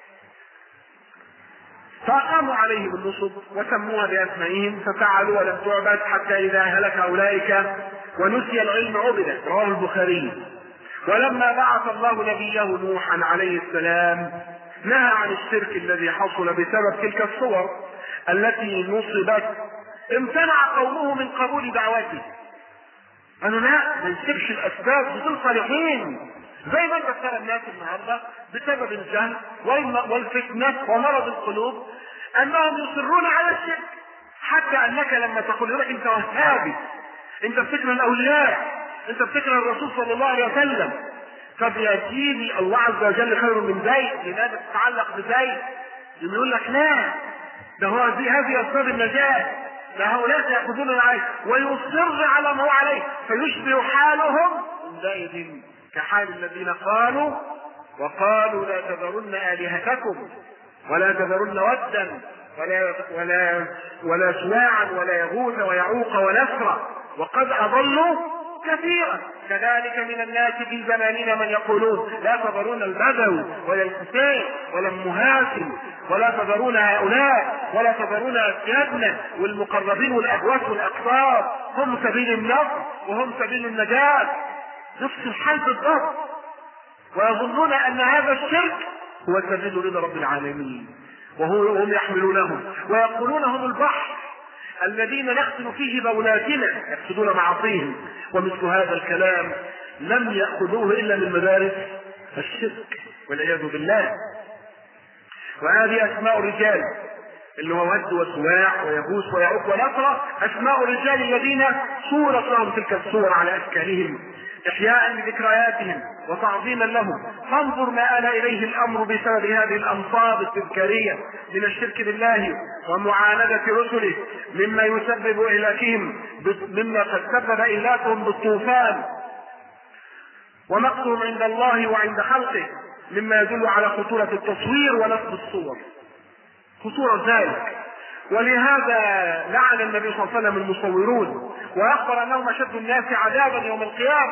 فأقاموا عليهم النصب وسموها بأسمائهم ففعلوا ولم تعبد، حتى إذا هلك أولئك ونسي العلم عبد. رواه البخاري. ولما بعث الله نبيه نوحا عليه السلام نهى عن الشرك الذي حصل بسبب تلك الصور التي نصبت، امتنع قومه من قبول دعوته. قالوا لا، ما نسيبش الأسباب، دول صالحين. زي ما انت ترى الناس النهارده بسبب الجهل والفتنه ومرض القلوب انهم يصرون على الشرك، حتى انك لما تقول لك انت وهابي، انت بتكره الاولياء، انت بتكره الرسول صلى الله عليه وسلم، طب يا سيدي الله عز وجل خير من زيد، لماذا تتعلق بزيد؟ يقول لك لا، ده هو هذه اسباب النجاه، ده هؤلاء سيأخذون العين، ويصر على ما هو عليه، فيشبه حالهم من زيد كحال الذين قالوا وقالوا لا تذرن آلهتكم ولا تذرن ودا ولا ولا ولا سواعا ولا يغوث ويعوق ونسرا وقد أضلوا كثيرا. كذلك من الناس في زماننا من يقولون لا تذرون البدو ولا الحسين ولا المهاجر ولا تذرون هؤلاء ولا تذرون أسيادنا والمقربين والأبوات والأقطار، هم سبيل النصر وهم سبيل النجاة. نفس الحال بالضبط، ويظنون ان هذا الشرك هو سبيل رضا رب العالمين، وهم يحملونه ويقولون هم البحر الذين نغسل فيه بولاتنا، يقصدون معاصيهم. ومثل هذا الكلام لم يأخذوه الا من مدارس الشرك والعياذ بالله. وهذه اسماء رجال اللي هو ود وسواع ويغوث ويعوق ونسرا، اسماء الرجال الذين صورت لهم تلك الصور على اشكالهم احياء لذكرياتهم وتعظيما لهم. فانظر ما آل اليه الامر بسبب هذه الانصاب التذكاريه من الشرك بالله ومعاندة رسله، مما يسبب اهلاكهم، مما قد سبب اهلاكهم بالطوفان ومقتهم عند الله وعند خلقه، مما يدل على خطورة التصوير ونصب الصور، خطورة ذلك. ولهذا لعن النبي صلى الله عليه وسلم المصورون، واخبر انهم اشد الناس عذابا يوم القيامه،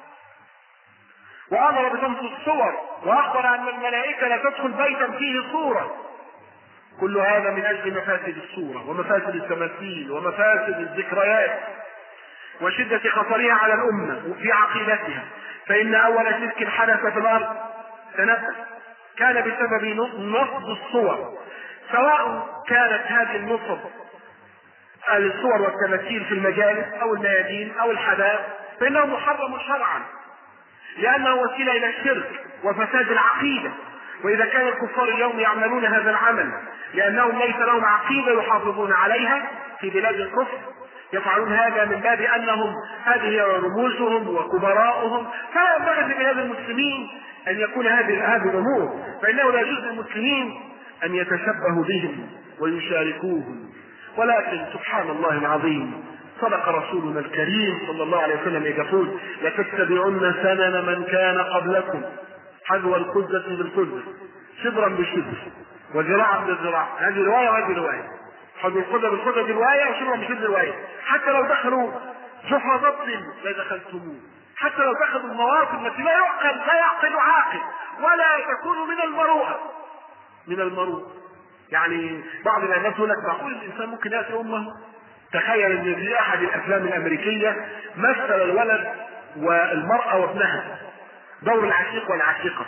وامر بطمس الصور، واخبر ان الملائكه لا تدخل بيتا فيه صوره. كل هذا من اجل مفاسد الصوره ومفاسد التماثيل ومفاسد الذكريات وشده خطرها على الامه وفي عقيدتها. فان اول شرك حدث في الارض تنبه كان بسبب نصب الصور، سواء كانت هذه النصب الصور والتماثيل في المجالس او الميادين او الحدائق، فانه محرم شرعا، لانه وسيله الى الشرك وفساد العقيده. واذا كان الكفار اليوم يعملون هذا العمل لانهم ليس لهم عقيده يحافظون عليها في بلاد الكفر، يفعلون هذا من باب أنهم هذه رموزهم وكبراؤهم، فلا ينبغي لبلاد المسلمين أن يكون هذه هذه الأمور، فإنه لا يجوز للمسلمين أن يتشبهوا بهم ويشاركوهم. ولكن سبحان الله العظيم، صدق رسولنا الكريم صلى الله عليه وسلم يقول: لتتبعن سنن من كان قبلكم حذو القدة بالقدة شبرا بشبر وذراعا بالذراع. هذه رواية وهذه رواية، حذو القدة بالقدة دي رواية وشبرا بشبر رواية. حتى لو دخلوا جحر ضبط لدخلتموه، حتى لو دخلوا المواطن التي لا يعقل لا يعقل عاقل ولا تكون من المروءة من المروءة. يعني بعض الناس يقول لك معقول الإنسان ممكن يأتي أمه؟ تخيل ان في احد الافلام الامريكية مثل الولد والمرأة وابنها دور العشيق والعشيقة،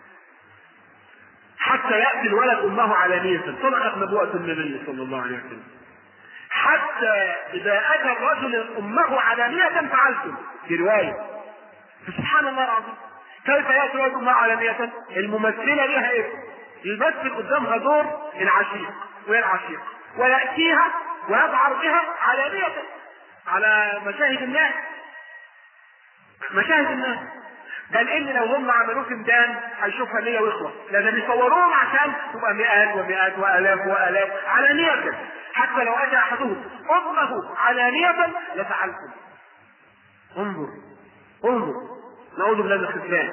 حتى يأتي الولد امه علانية. صدقت نبوءة النبي صلى الله عليه وسلم: حتى اذا اتى الرجل امه علانية فعلتم، في رواية. سبحان الله العظيم، كيف يأتي الولد امه علانية؟ الممثلة لها ايه؟ يمثل قدامها دور العشيق وهي العشيق، ويأتيها ويظهر بها علانية على مشاهد الناس مشاهد الناس بل ان لو هم عملوه في ميدان هيشوفها ليا ويخلص، لازم بيصوروهم عشان تبقى مئات ومئات والاف والاف علانية. حتى لو اتى احدهم امه علانية لفعلتم. انظر انظر نعوذ بالله من الخذلان.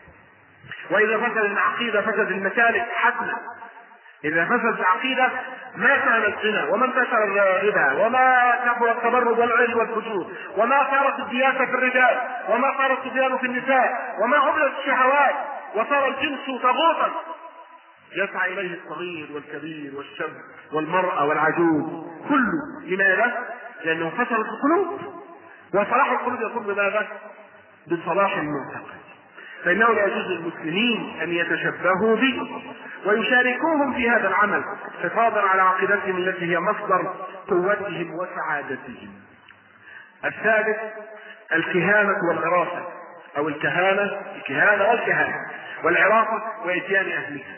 واذا فسد العقيدة فسد المسالك حتما. إذا فسد العقيدة ما كان الزنا وما انتشر الربا وما كبر التبرج والعلم والفجور وما صارت الدياسة في الرجال وما صارت الصبيان في النساء وما عبلت الشهوات وصار الجنس طاغوتا يسعى إليه الصغير والكبير والشاب والمرأة والعجوز كله. لماذا؟ لأنه فسدت القلوب، وصلاح القلوب يكون بماذا؟ بصلاح المعتقد. فإنه لا يجوز للمسلمين أن يتشبهوا به ويشاركوهم في هذا العمل حفاظا على عقيدتهم التي هي مصدر قوتهم وسعادتهم. الثالث الكهانة والعرافة، أو الكهانة الكهانة والكهانة والعرافة وإتيان أهلها،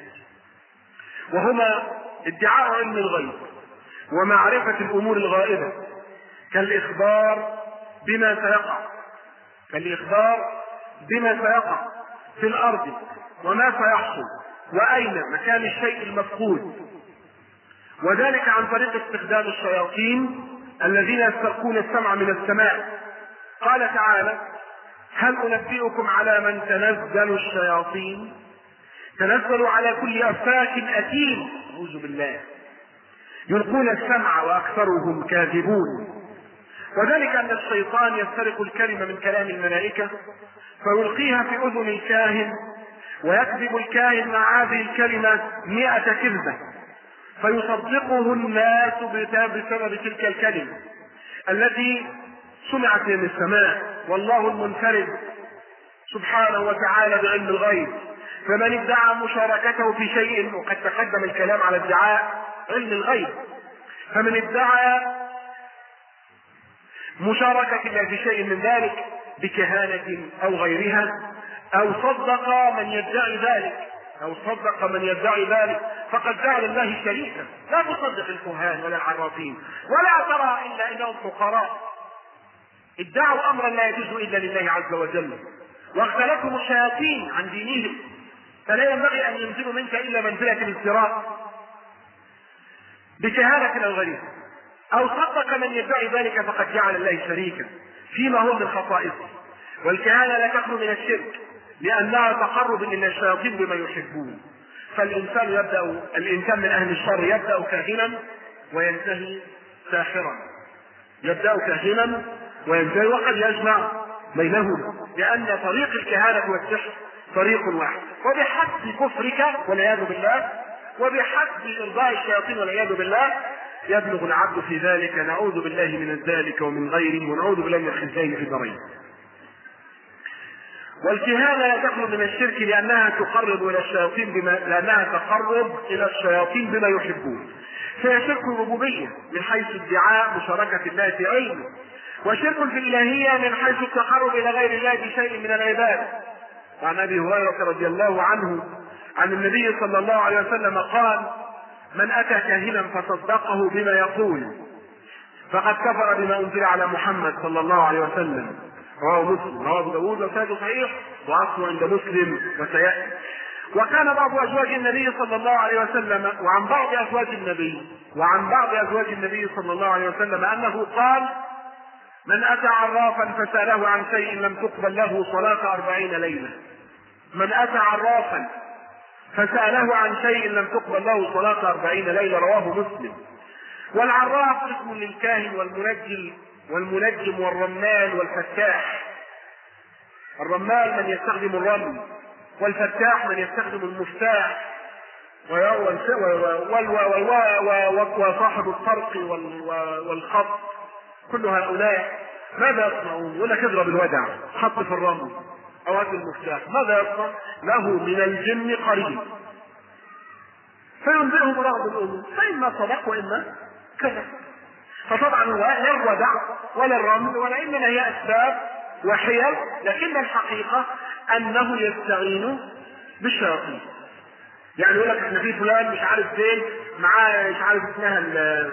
وهما ادعاء علم الغيب ومعرفة الأمور الغائبة كالإخبار بما سيقع كالإخبار بما سيقع في الأرض وما سيحصل وأين مكان الشيء المفقود، وذلك عن طريق استخدام الشياطين الذين يسترقون السمع من السماء. قال تعالى: هل أنبئكم على من تنزل الشياطين؟ تنزل على كل أفاك أثيم، أعوذ بالله، يلقون السمع وأكثرهم كاذبون. وذلك أن الشيطان يسترق الكلمة من كلام الملائكة فيلقيها في أذن الكاهن، ويكذب الكاهن مع هذه الكلمة مئة كذبة فيصدقه الناس بسبب تلك الكلمة التي سمعت من السماء، والله المنفرد سبحانه وتعالى بعلم الغيب. فمن ادعى مشاركته في شيء، وقد تقدم الكلام على ادعاء علم الغيب، فمن ادعى مشاركة في شيء من ذلك بكهانة أو غيرها، أو صدق من يدعي ذلك أو صدق من يدعي ذلك فقد جعل الله شريكا. لا تصدق الكهان ولا العرافين، ولا ترى إلا إنهم فقراء ادعوا أمرا لا يجوز إلا لله عز وجل، واغتالتهم الشياطين عن دينهم، فلا ينبغي أن ينزلوا منك إلا منزلة الازدراء بكهانة أو غيرها. أو صدق من يدعي ذلك فقد جعل الله شريكا فيما هو من خصائصه. والكهانة لا تخلو من الشرك لأنها تقرب إلى الشياطين بما يحبون. فالإنسان يبدأ الإنسان من أهل الشر يبدأ كاهنا وينتهي ساحرا، يبدأ كاهنا وينتهي وقد يجمع بينهما، لأن طريق الكهانة والسحر طريق واحد. وبحسب كفرك والعياذ بالله وبحسب إرضاء الشياطين والعياذ بالله يبلغ العبد في ذلك. نعوذ بالله من ذلك ومن غيره، ونعوذ بالله من الخزي في الدارين. والكهانة لا تخلو من الشرك لأنها تقرب إلى الشياطين بما لأنها تقرب إلى الشياطين بما يحبون. فهي شرك ربوبية من حيث ادعاء مشاركة الله في علمه، وشرك في الإلهية من حيث التقرب إلى غير الله بشيء من العبادة. وعن أبي هريرة رضي الله عنه عن النبي صلى الله عليه وسلم قال: من أتى كاهنا فصدقه بما يقول فقد كفر بما انزل على محمد صلى الله عليه وسلم. رواه مسلم، رواه ابو داود وسنده صحيح واصله عند مسلم وسياتي. وكان بعض ازواج النبي صلى الله عليه وسلم وعن بعض ازواج النبي وعن بعض ازواج النبي صلى الله عليه وسلم انه قال: من اتى عرافا فساله عن شيء لم تقبل له صلاه أربعين ليله. من اتى عرافا فساله عن شيء لم تقبل له صلاه أربعين ليله، رواه مسلم. والعراف اسم للكاهن والمنجم والمنجم والرمال والفتاح. الرمال من يستخدم الرمل، والفتاح من يستخدم المفتاح، وصاحب الطرق والخط. كل هؤلاء ماذا يصنعون؟ يقول لك اضرب الودع، حط في الرمل او هات المفتاح. ماذا يصنع؟ له من الجن قريب فينبئهم بعض الامور، فاما صدق واما كذب. فطبعا هو لا الودع ولا الرمل ولا انما هي اسباب وحيل، لكن الحقيقه انه يستعين بالشياطين. يعني يقول لك احنا في فلان مش عارف فين معاه مش عارف اسمها ال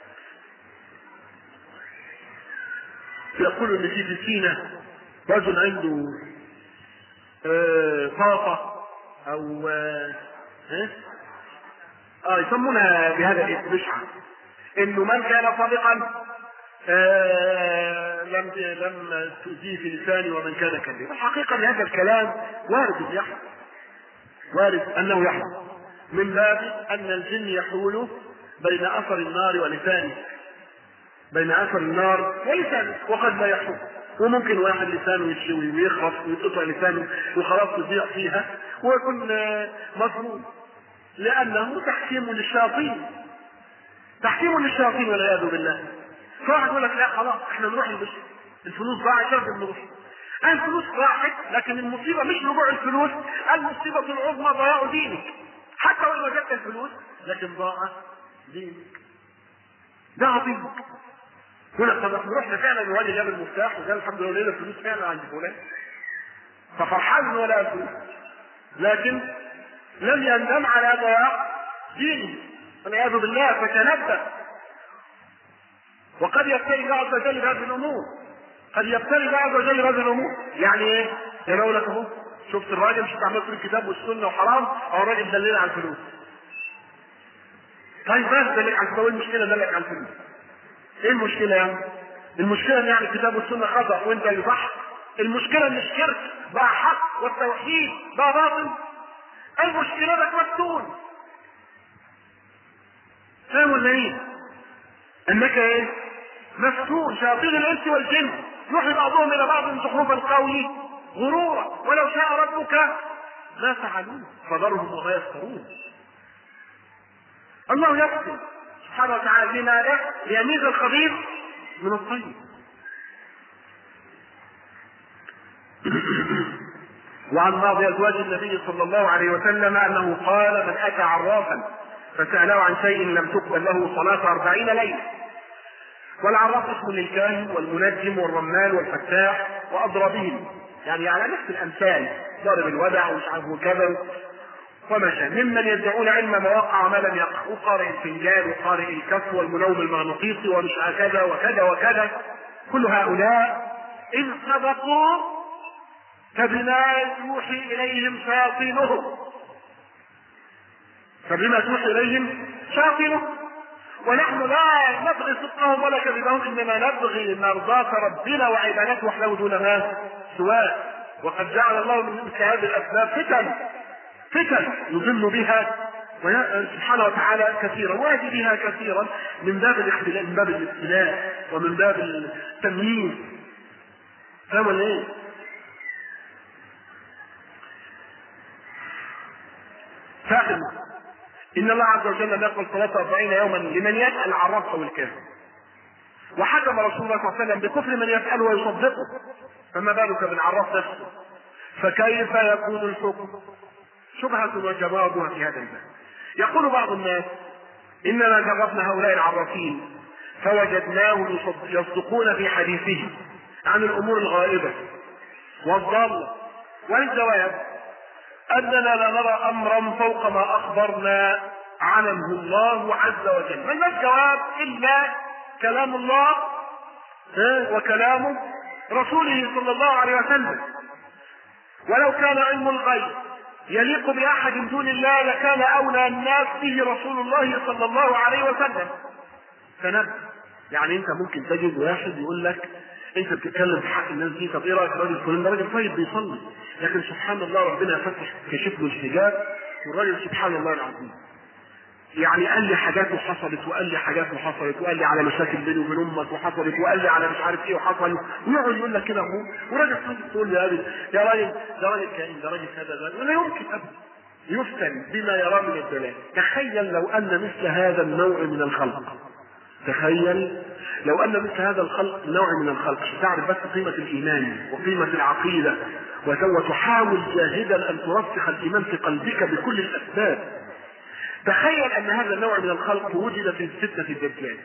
يقول ان في في سينا رجل عنده اه طاقه او اه, اه يسمونها بهذا الاسم بشعه، انه من كان صادقا آه لم لم تؤذيه في لسانه ومن كان كذبا. الحقيقه ان هذا الكلام وارد يحدث، وارد انه يحدث، من باب ان الجن يحول بين اثر النار ولسانه، بين اثر النار ولسانه، وقد لا يحول. وممكن واحد لسانه يتشوي ويخرف ويتقطع لسانه وخلاص تضيع فيها ويكون مظلوم، لانه تحكيم للشياطين، تحكيم للشياطين والعياذ بالله. فواحد يقول لك لا خلاص احنا نروح البشر، الفلوس ضاعت لازم نروح. الفلوس راحت، لكن المصيبه مش رجوع الفلوس، المصيبه العظمى ضياع دينك. حتى وان وجدت الفلوس لكن ضاع دينك، ضاع دينك. يقول لك طب احنا رحنا فعلا الوالد جاب المفتاح وقال الحمد لله لقينا الفلوس فعلا عند فلان، ففرحان ولا الفلوس، لكن لم يندم على ضياع دينه والعياذ بالله. فتنبه. وقد يبتلي الله عز وجل بهذه الامور، قد يبتلي الله عز وجل بهذه الامور. يعني ايه؟ يعني اقول لك اهو شفت الراجل مش بتعمل في الكتاب والسنه وحرام، او الراجل دلنا على الفلوس. طيب بس دلك على الفلوس، المشكله دلك على الفلوس. ايه المشكله يعني؟ المشكله ان يعني الكتاب والسنه خطا وانت اللي صح؟ المشكله ان الشرك بقى حق والتوحيد بقى باطل؟ المشكله لك مفتون. فاهم ولا ايه؟ انك ايه؟ مفتون. شياطين الانس والجن يوحي بعضهم الى بعض زخرف القول غرورا ولو شاء ربك ما فعلوه فذرهم وما يفترون. الله يقسم سبحانه وتعالى لماذا؟ ليميز الخبيث من الطيب. وعن بعض ازواج النبي صلى الله عليه وسلم انه قال: من اتى عرافا فساله عن شيء لم تقبل له صلاه أربعين ليله. والعراف اسم للكاهن والمنجم والرمال والفتاح واضربهم، يعني على نفس الامثال، ضرب الودع ومش عارف وكذا ومشى. ممن يدعون علم ما وقع وما لم يقع، وقارئ الفنجان وقارئ الكف والمنوم المغناطيسي ومش كذا وكذا وكذا. كل هؤلاء إن سبقوا فبما يوحي إليهم شياطينهم، فبما توحي إليهم شياطينهم. ونحن لا نبغي صدقهم ولا كذبهم، انما نبغي مرضاة ربنا وعبادته وحده دون ما سواه. وقد جعل الله من مثل هذه الاسباب فتن فتن يضل بها سبحانه وتعالى كثيرا ويهدي بها كثيرا، من باب الاختلاء، من باب الابتلاء ومن باب التمييز. فاهم ولا ايه؟ فاهم ان الله عز وجل لم يقبل صلاه أربعين يوما لمن يسال العراف او الكاهن، وحكم رسول الله صلى الله عليه وسلم بكفر من يساله ويصدقه، فما بالك بالعراف نفسه؟ فكيف يكون الحكم؟ شبهه وجوابها في هذا الباب. يقول بعض الناس: اننا جربنا هؤلاء العرافين فوجدناهم يصدقون في حديثهم عن الامور الغائبه والضاله. والجواب اننا لا نرى امرا فوق ما اخبرنا عنه الله عز وجل. ما الجواب الا كلام الله وكلام رسوله صلى الله عليه وسلم. ولو كان علم الغيب يليق بأحد من دون الله لكان أولى الناس به رسول الله صلى الله عليه وسلم. فنبه، يعني انت ممكن تجد واحد يقول لك انت بتتكلم في حق الناس دي، طب ايه رايك الراجل فلان ده راجل طيب بيصلي، لكن سبحان الله ربنا يفتح كشف له الحجاب والراجل سبحان الله العظيم يعني قال لي حاجات وحصلت وقال لي حاجات وحصلت وقال لي على مشاكل بيني وبين امك وحصلت وقال لي على مش عارف ايه وحصل، ويقعد يقول لك كده اهو، وراجل طيب تقول له يا راجل يا راجل ده راجل كائن ده راجل هذا ده، ولا يمكن ابدا يفتن بما يرى من الدلال. تخيل لو ان مثل هذا النوع من الخلق، تخيل لو ان مثل هذا الخلق نوع من الخلق تعرف بس قيمة الايمان وقيمة العقيدة وتحاول جاهدا ان ترسخ الايمان في قلبك بكل الاسباب. تخيل ان هذا النوع من الخلق وجد في فتنة الدجال،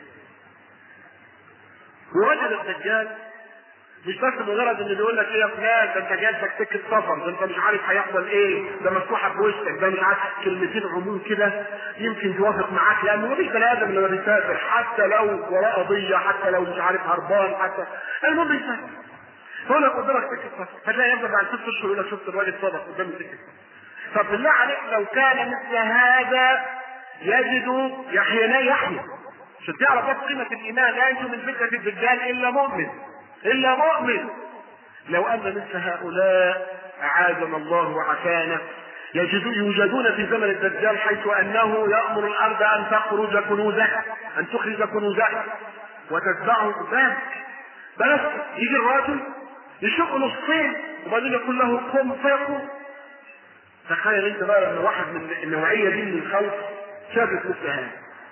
ووجد الدجال مش بس مجرد ان بيقول لك ايه يا فلان ده انت جالسك سكه سفر، ده انت مش عارف هيحصل ايه، ده مفتوحه في وشك، ده مش عارف كلمتين عموم كده يمكن توافق معاك، لانه مفيش بني ادم لما بيسافر حتى لو وراه قضيه حتى لو مش عارف هربان حتى المهم بيسافر. يقول لك قدامك سكه سفر، هتلاقي يفضل بعد ست اشهر يقول لك شفت الراجل صدق قدامي سكه سفر. طب بالله عليك لو كان مثل هذا يجد يحيى لا يحيى، عشان تعرف بس قيمه الايمان، لا ينجو من فتنه الدجال الا مؤمن الا مؤمن. لو ان مثل هؤلاء اعاذنا الله وعافانا يوجدون في زمن الدجال، حيث انه يامر الارض ان تخرج كنوزها ان تخرج كنوزها وتتبعه ذلك، بس يجي الراجل يشق نصين وبعدين يقول له قم فيقوم. تخيل انت بقى لما واحد من النوعيه دي من الخلق شافت مثل هذا،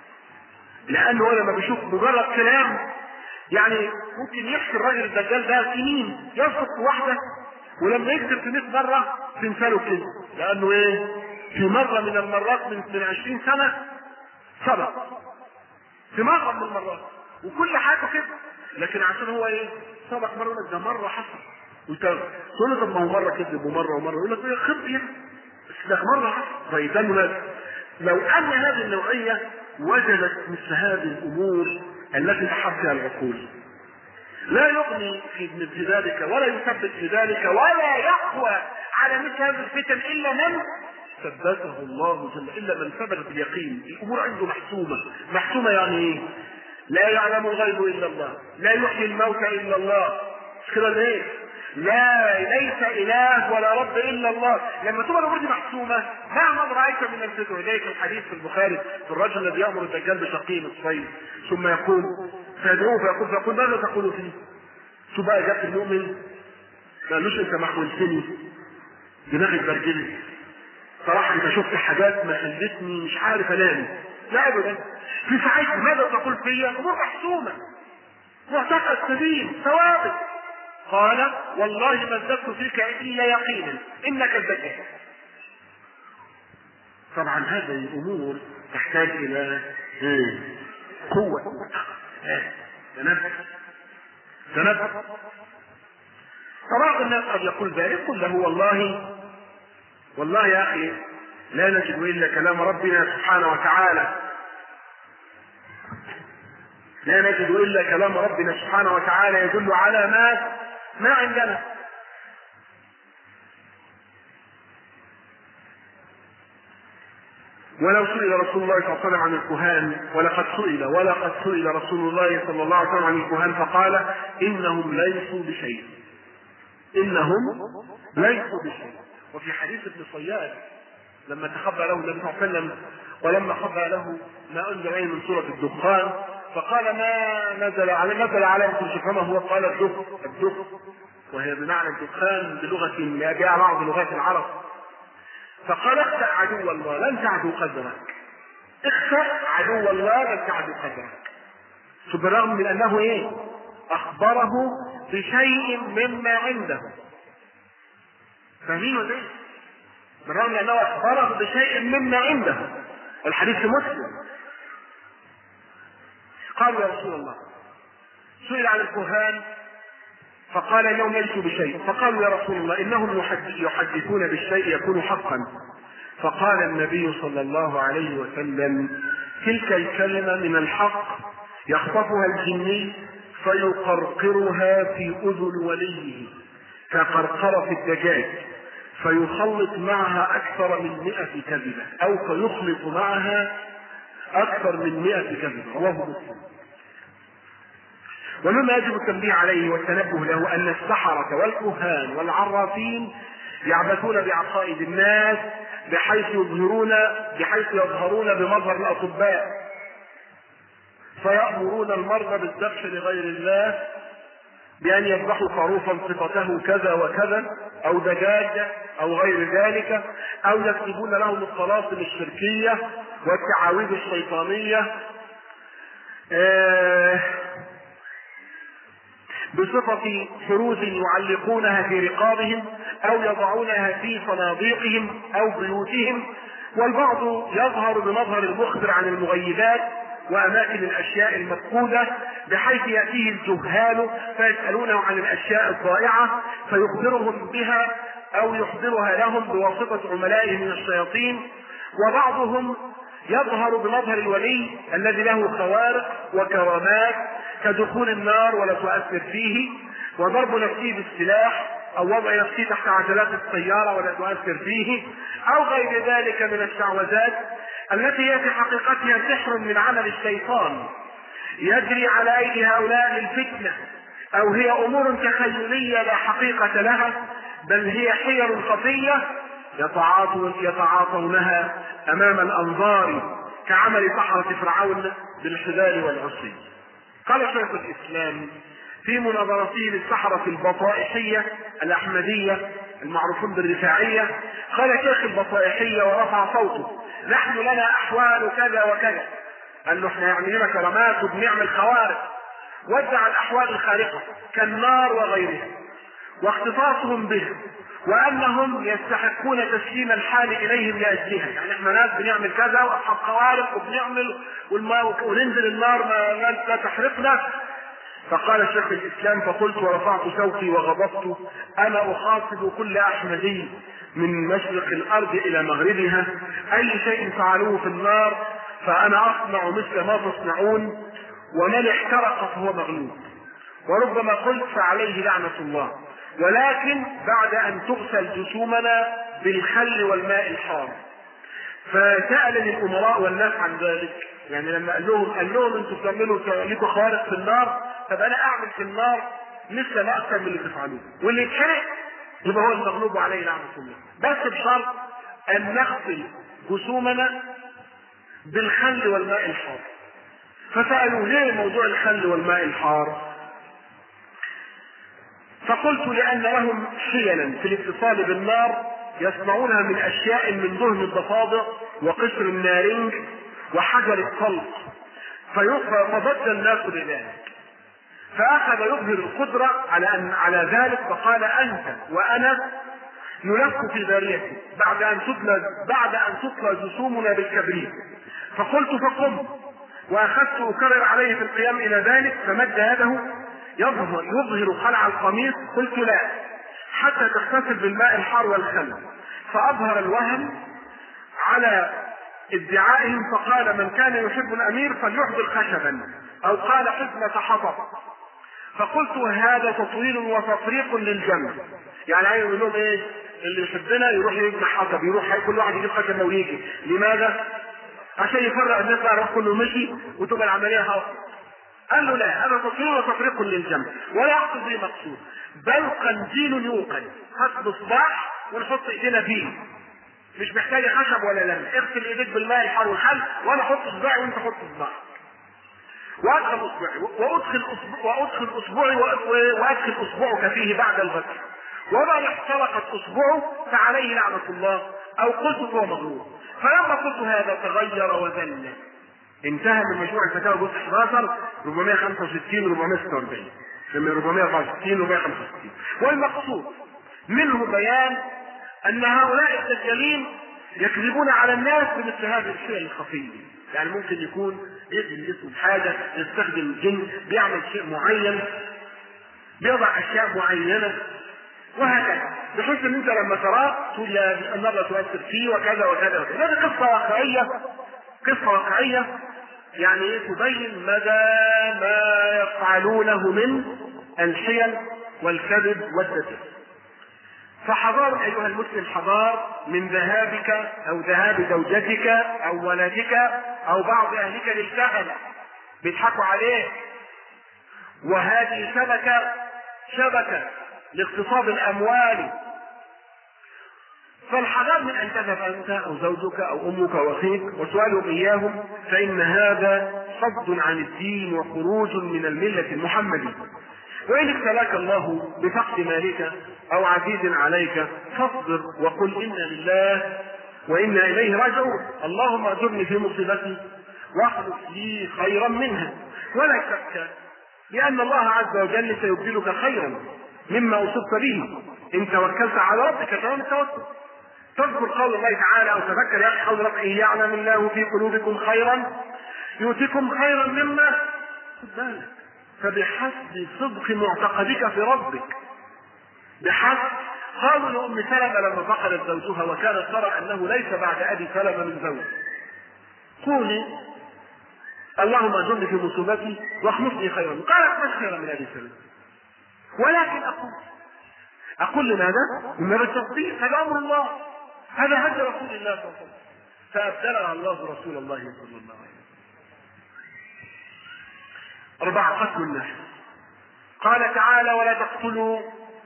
لانه هو لما بيشوف مجرد كلام يعني ممكن يحكي الراجل الدجال ده سنين يصدق واحده، ولما يكذب في مئة مره تنسى له كده، لانه ايه في مره من المرات من من عشرين سنه صدق في مره من المرات وكل حاجه كده، لكن عشان هو ايه صدق مره ده مره حصل وتقول له طب ما هو مره كذب ومره ومره يقول لك ايه خبط يعني بس ده مره حصل. طيب ده المناسب. لو ان هذه النوعيه وجدت مثل هذه الامور التي تحفها العقول لا يغني في ذلك ولا يثبت في ذلك ولا يقوى على مثل هذه الفتن الا من ثبته الله جل، الا من ثبت باليقين. الامور عنده محسومه. محسومه يعني ايه؟ لا يعلم الغيب الا الله، لا يحيي الموتى الا الله، مش كده ليه؟ لا ليس اله ولا رب الا الله. لما تبقى الامور دي محسومه مهما رايت من الفتن، ولذلك الحديث في البخاري في الرجل الذي يامر الدجال بشقيه الصيد ثم يقول فيدعوه فيقول فيقول ماذا تقول فيه؟ شو بقى جاب المؤمن ما قالوش انت محولتني دماغي اتبرجلت صراحه انت شفت حاجات ما خلتني مش عارف انام، لا ابدا. في ساعتها ماذا تقول فيا؟ امور محسومه معتقد سليم ثوابت. قال والله ما ازددت فيك الا يقينا انك الدجال. طبعا هذه الامور تحتاج الى قوه تنبه تنبه. فبعض الناس قد يقول ذلك، قل له والله والله يا اخي لا نجد الا كلام ربنا سبحانه وتعالى، لا نجد الا كلام ربنا سبحانه وتعالى يدل على ما ما عندنا. ولو سئل رسول الله صلى الله عليه وسلم عن الكهان ولقد سئل ولقد سئل رسول الله صلى الله عليه وسلم عن الكهان فقال انهم ليسوا بشيء انهم ليسوا بشيء. وفي حديث ابن صياد لما تخبى له النبي صلى الله عليه وسلم ولما خبى له ما انزل عليه من سوره الدخان فقال ما نزل على نزل عليه فما هو؟ قال الدخ الدخ وهي بمعنى الدخان بلغه جاء بعض لغات العرب. فقال اخسأ عدو الله لن تعدو قدرك، اخسأ عدو الله لن تعدو قدرك. بالرغم من انه ايه اخبره بشيء مما عنده، فاهمين ولا ايه؟ بالرغم من انه اخبره بشيء مما عنده. والحديث مسلم. قالوا يا رسول الله سئل عن الكهان فقال انهم ليسوا بشيء، فقالوا يا رسول الله انهم يحدثون بالشيء يكون حقا. فقال النبي صلى الله عليه وسلم تلك الكلمة من الحق يخطفها الجني فيقرقرها في أذن وليه كقرقرة الدجاج، فيخلط معها أكثر من مئة كذبة، أو فيخلط معها أكثر من مئة كذبة. رواه مسلم. ومما يجب التنبيه عليه والتنبه له أن السحرة والكهان والعرافين يعبثون بعقائد الناس بحيث يظهرون بحيث يظهرون بمظهر الأطباء، فيأمرون المرضى بالذبح لغير الله بأن يذبحوا خروفا صفته كذا وكذا أو دجاجة أو غير ذلك، أو يكتبون لهم الطلاسم الشركية والتعاويذ الشيطانية آه بصفة حروز يعلقونها في رقابهم أو يضعونها في صناديقهم أو بيوتهم. والبعض يظهر بمظهر المخبر عن المغيبات وأماكن الأشياء المفقودة، بحيث يأتيه الجهال فيسألونه عن الأشياء الضائعة فيخبرهم بها أو يحضرها لهم بواسطة عملائه من الشياطين. وبعضهم يظهر بمظهر الولي الذي له خوارق وكرامات كدخول النار ولا تؤثر فيه، وضرب نفسه بالسلاح، أو وضع نفسه تحت عجلات السيارة ولا تؤثر فيه، أو غير ذلك من الشعوذات التي هي في حقيقتها سحر من عمل الشيطان يجري على أيدي هؤلاء للفتنة، أو هي أمور تخيلية لا حقيقة لها، بل هي حيل خفية يتعاطونها أمام الأنظار كعمل سحرة فرعون بالحبال والعصي. قال شيخ الإسلام في مناظرته للسحرة البطائحية الأحمدية المعروفون بالرفاعية، قال شيخ البطائحية ورفع صوته: نحن لنا أحوال كذا وكذا، قال له احنا يعني لنا كرامات وبنعمل خوارق، وزع الأحوال الخارقة كالنار وغيرها واختصاصهم به، وأنهم يستحقون تسليم الحال إليهم لأجلها. يعني احنا ناس بنعمل كذا وأصحاب خوارق وبنعمل وننزل النار ما لا تحرقنا. فقال شيخ الإسلام: فقلت ورفعت صوتي وغضبت: أنا أخاطب كل أحمدي من مشرق الأرض إلى مغربها، أي شيء فعلوه في النار فأنا أصنع مثل ما تصنعون، ومن احترق فهو مغلوب. وربما قلت فعليه لعنة الله، ولكن بعد أن تغسل جسومنا بالخل والماء الحار. فسأل الأمراء والناس عن ذلك، يعني لما قال لهم قال لهم انتوا بتعملوا لكم خوارق في النار، طب انا اعمل في النار مثل ما اكثر من اللي تفعلوه، واللي يتحرق يبقى هو المغلوب عليه لعنة الله، بس بشرط ان نغسل جسومنا بالخل والماء الحار. فسألوا: ليه موضوع الخل والماء الحار؟ فقلت: لأن لهم حيلا في الاتصال بالنار يصنعونها من أشياء من دهن الضفادع وقشر النارنج وحجر الطلق، فضج الناس بذلك. فأخذ يظهر القدرة على أن على ذلك، فقال: أنت وأنا نلف في ذريتي بعد أن تطلى بعد أن تطلى جسومنا بالكبريت. فقلت: فقم. وأخذت أكرر عليه في القيام إلى ذلك، فمد يده يظهر يظهر خلع القميص. قلت: لا، حتى تغتسل بالماء الحار والخل. فأظهر الوهم على ادعائهم، فقال: من كان يحب الأمير فليحضر خشبا، أو قال: حزمة حطب. فقلت: هذا تطويل وتفريق للجمع. يعني عايز يقول لهم ايه؟ اللي يحبنا يروح يجمع حطب، يروح كل واحد يجيب خشبه ويجي. لماذا؟ عشان يفرق الناس، يعرف كله مشي وتبقى العمليه حاصله. قال له: لا، هذا تطويل وتفريق للجمع، ولا يقصد به مقصود، بل قنديل يوقد، خد بصباح ونحط ايدينا فيه، مش محتاج خشب ولا لم. اغسل ايديك بالماء الحار والخل، وانا احط اصبعي وانت حط اصبعك، وادخل اصبعي وادخل وادخل اصبعي وادخل اصبعك فيه بعد الغسل، ومن احترقت اصبعه فعليه لعنة الله، او قلت هو مغلوب. فلما قلت هذا تغير وذل. انتهى من مجموع الفتاوى جزء احد عشر أربعمائة وخمسة وستين أربعمائة وستة وأربعين من أربعمائة وأربعة وستين أربعمائة وخمسة وستين. والمقصود منه بيان ان هؤلاء الدجالين يكذبون على الناس بمثل هذه الشيء الخفي. يعني ممكن يكون يدهن جسمه بحاجه، يستخدم الجن، بيعمل شيء معين، بيضع اشياء معينه، وهكذا، بحيث ان انت لما تراه تقول لا النار لا تؤثر فيه وكذا وكذا وكذا. هذه قصه واقعيه، قصه واقعيه يعني تبين مدى ما يفعلونه من الحيل والكذب والتدليس. فحذار ايها المسلم، حذار من ذهابك او ذهاب زوجتك او ولدك او بعض اهلك للكهنة بيضحكوا عليه، وهذه شبكة شبكة لاغتصاب الاموال. فالحذار من ان تذهب انت او زوجك او امك واخيك وسؤالهم اياهم، فان هذا صد عن الدين وخروج من الملة المحمدية. وإن ابتلاك الله بفقد مالك أو عزيز عليك فاصبر وقل إنا لله وإنا إليه راجعون، اللهم أجرني في مصيبتي واخلف لي خيرا منها. ولا شك لأن الله عز وجل سيبدلك خيرا مما أصبت به إن توكلت على ربك تمام التوكل. تذكر قول الله تعالى أو تذكر يا أخي قول ربك إن يعلم الله في قلوبكم خيرا يؤتكم خيرا مما بالك. فبحسب صدق معتقدك في ربك، بحسب. قالوا لأم سلمة لما فقدت زوجها وكانت ترى أنه ليس بعد أبي سلمة من زوج، قولي اللهم أجرني في مصيبتي واخلفني خيرا. قالت مش خيرا من أبي سلمة، ولكن أقول أقول لماذا؟ من التصديق، هذا أمر الله، هذا هدي رسول الله صلى الله عليه وسلم. فأبدلها الله رسول الله صلى الله عليه وسلم. أربعة، قتل النفس. قال تعالى ولا تقتلوا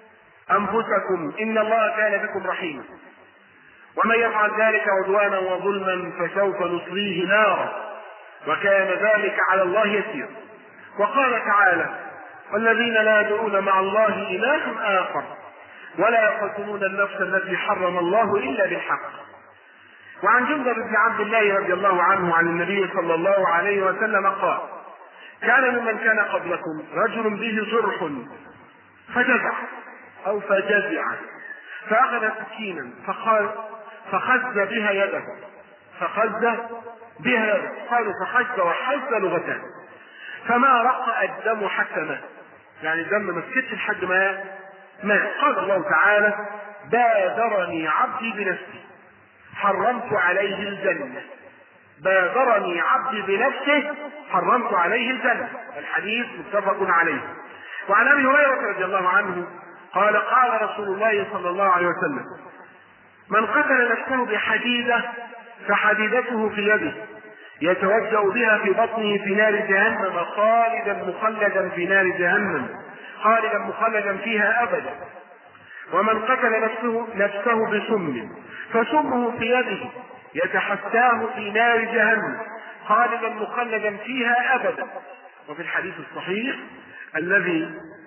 أنفسكم إن الله كان بكم رحيما ومن يفعل ذلك عدوانا وظلما فسوف نصليه نارا وكان ذلك على الله يسير. وقال تعالى والذين لا يدعون مع الله إلها آخر ولا يقتلون النفس التي حرم الله إلا بالحق. وعن جندب بن عبد الله رضي الله عنه عن النبي صلى الله عليه وسلم قال كان ممن كان قبلكم رجل به جرح فجزع أو فجزع فأخذ سكينا فقال فخز بها يده فخز بها يده قالوا فخز وحز لغتان فما رق الدم حتى مات، يعني الدم ما سكتش لحد ما مات. قال الله تعالى بادرني عبدي بنفسي حرمت عليه الجنة، بادرني عبدي بنفسه حرمت عليه الجنة. الحديث متفق عليه. وعن ابي هريرة رضي الله عنه قال قال رسول الله صلى الله عليه وسلم من قتل نفسه بحديدة فحديدته في يده يتوجأ بها في بطنه في نار جهنم خالدا مخلدا في نار جهنم خالدا مخلدا فيها أبدا. ومن قتل نفسه, نفسه بسم فسمه في يده يتحساه في نار جهنم خالدا مخلدا فيها أبدا. وفي الحديث الصحيح الذي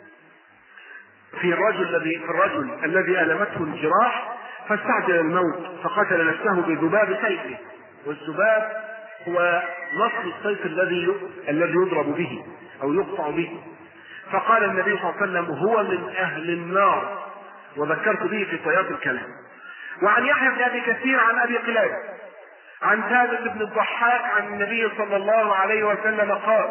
في الرجل الذي في الرجل الذي ألمته الجراح فاستعجل الموت فقتل نفسه بذباب سيفه، والذباب هو نصل السيف الذي الذي يضرب به أو يقطع به. فقال النبي صلى الله عليه وسلم هو من أهل النار، وذكرت به في طيات الكلام. وعن يحيى بن أبي كثير عن أبي قلابة عن ثابت بن الضحاك عن النبي صلى الله عليه وسلم قال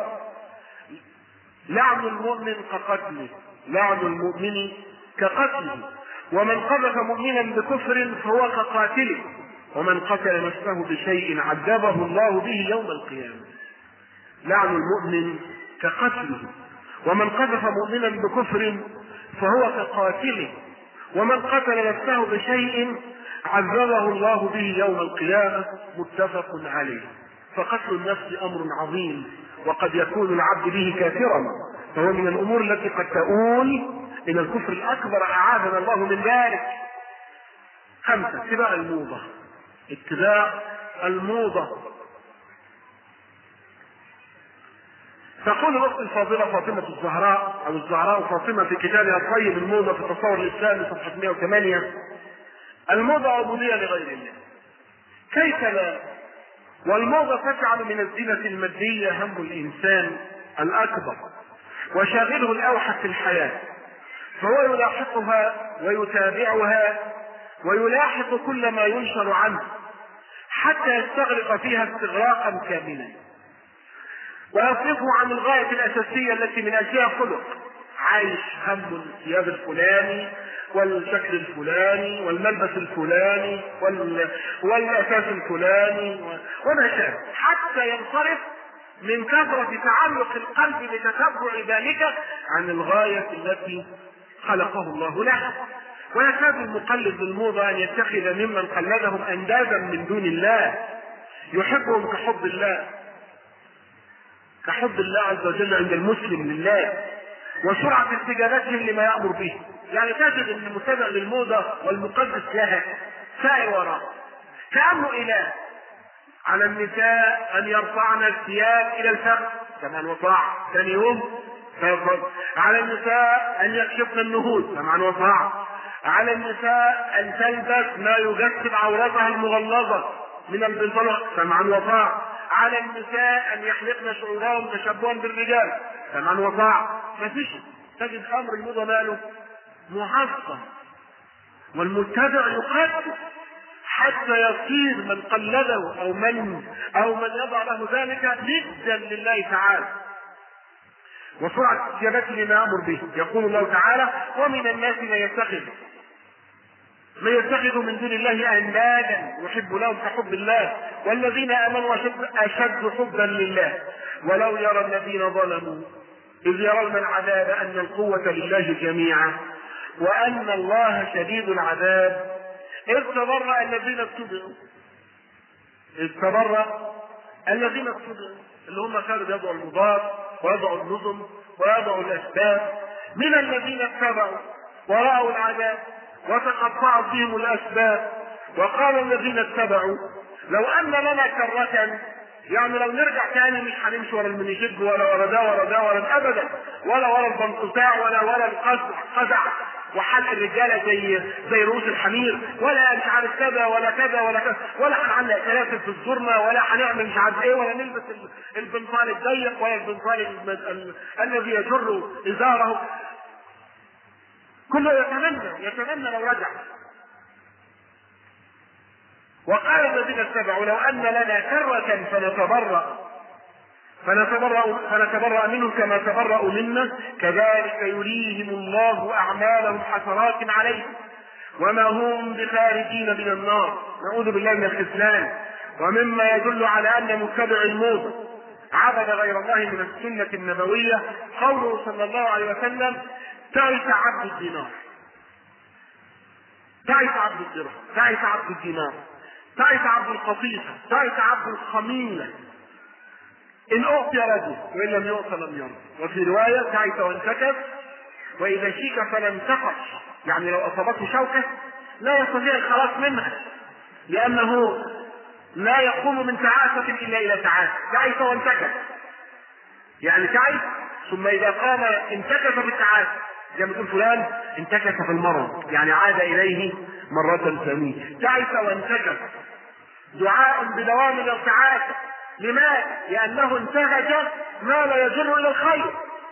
لعن المؤمن كقتله لعن المؤمن كقتله ومن قذف مؤمنا بكفر فهو كقاتله ومن قتل نفسه بشيء عذبه الله به يوم القيامة. لعن المؤمن كقتله ومن قذف مؤمنا بكفر فهو كقاتله ومن قتل نفسه بشيء عذبه الله به يوم القيامة. متفق عليه. فقتل النفس أمر عظيم وقد يكون العبد به كافرا، فهو من الأمور التي قد تؤول إلى الكفر الأكبر أعاذنا الله من ذلك. خمسة، اتباع الموضة. اتباع الموضة. تقول الأخت الفاضلة فاطمة الزهراء أو الزهراء فاطمة في كتابها الطيب الموضة في التصور الإسلامي صفحة مئة وثمانية الموضة عبودية لغير الله. كيف لا؟ والموضة تجعل من الزينة المادية هم الإنسان الأكبر وشاغله الأوحد في الحياة، فهو يلاحقها ويتابعها ويلاحق كل ما ينشر عنه حتى يستغرق فيها استغراقا كاملا ويصرفه عن الغاية الأساسية التي من أجلها خلق، عايش هم الثياب الفلاني والشكل الفلاني والملبس الفلاني وال... والأساس الفلاني و... وما شابه، حتى ينصرف من كثرة تعلق القلب بتتبع ذلك عن الغاية التي خلقه الله لها. ويكاد المقلد للموضة أن يتخذ ممن قلدهم أندادا من دون الله يحبهم كحب الله، كحب الله عز وجل عند المسلم لله، وسرعة استجابتهم لما يأمر به. يعني تجد أن المتابع للموضة والمقدس لها سائر وراء كأنه إله. على النساء أن يرفعن الثياب إلى الفخذ كمان وطاع، ثاني يوم فيفرض. على النساء أن يكشفن النهود كمان وطاع. على النساء أن تلبس ما يجسد عورتها المغلظة من البنطلون كمان وطاع. على النساء أن يحلقن شعورهم تشبها بالرجال كمان وطاع. ما فيش، تجد أمر الموضة ماله معظم، والمتبع يقدم حتى يصير من قلده او من او من يضع له ذلك جدا لله تعالى، وسرعة استجابته لما امر به. يقول الله تعالى: ومن الناس من يتخذ من يتخذ من دون الله اندادا يحب لهم كحب الله والذين امنوا اشد حبا لله ولو يرى الذين ظلموا اذ يرون العذاب ان القوة لله جميعا وان الله شديد العذاب إذ تبرأ الذين اتبعوا إذ تبرأ الذين اتبعوا اللي هم كانوا يضعوا المضاد ويضعوا النظم ويضعوا الأسباب من الذين اتبعوا ورأوا العذاب وتقطعت بهم الأسباب. وقال الذين اتبعوا لو أن لنا كرة، يعني لو نرجع تاني مش هنمشي ورا المنيجيب ولا ورا ده ورا ده ولا ابدا ولا ورا البنقطاع ولا ورا القزع وحلق الرجاله زي زي رؤوس الحمير ولا مش عارف كذا ولا كذا ولا كذا ولا هنعلق سلاسل في الزرمه ولا هنعمل مش عارف ايه ولا نلبس البنطال الضيق ولا البنطال الذي يجر ازاره. كله يتمنى يتمنى لو رجع. وقال الذين اتبعوا لو ان لنا كرة فنتبرأ فنتبرأ فنتبرأ منهم كما تبرأوا منا كذلك يريهم الله اعمالهم حسرات عليهم وما هم بخارجين من النار. نعوذ بالله من الخذلان. ومما يدل على ان متبع الموت عبد غير الله من السنة النبوية قوله صلى الله عليه وسلم: تعس عبد الدينار تعس عبد الدرهم تعس عبد الدينار تعس عبد القطيفة تعس عبد الخميلة إن أعطي رجل وإن لم يعط لم يرضى. وفي رواية: تعس وانتكس وإذا شيك فلم تقش، يعني لو أصابته شوكة لا يستطيع الخلاص منها لأنه لا يقوم من تعاسة إلا إلى تعاسة. تعس وانتكس يعني تعس ثم إذا قام انتكس بالتعاسة، زي ما تقول فلان انتكس في المرض يعني عاد إليه مرة ثانية. تعس وانتكس دعاء بدوام الارتعاش. لماذا؟ لأنه انتهج ما لا يجر إلى الخير.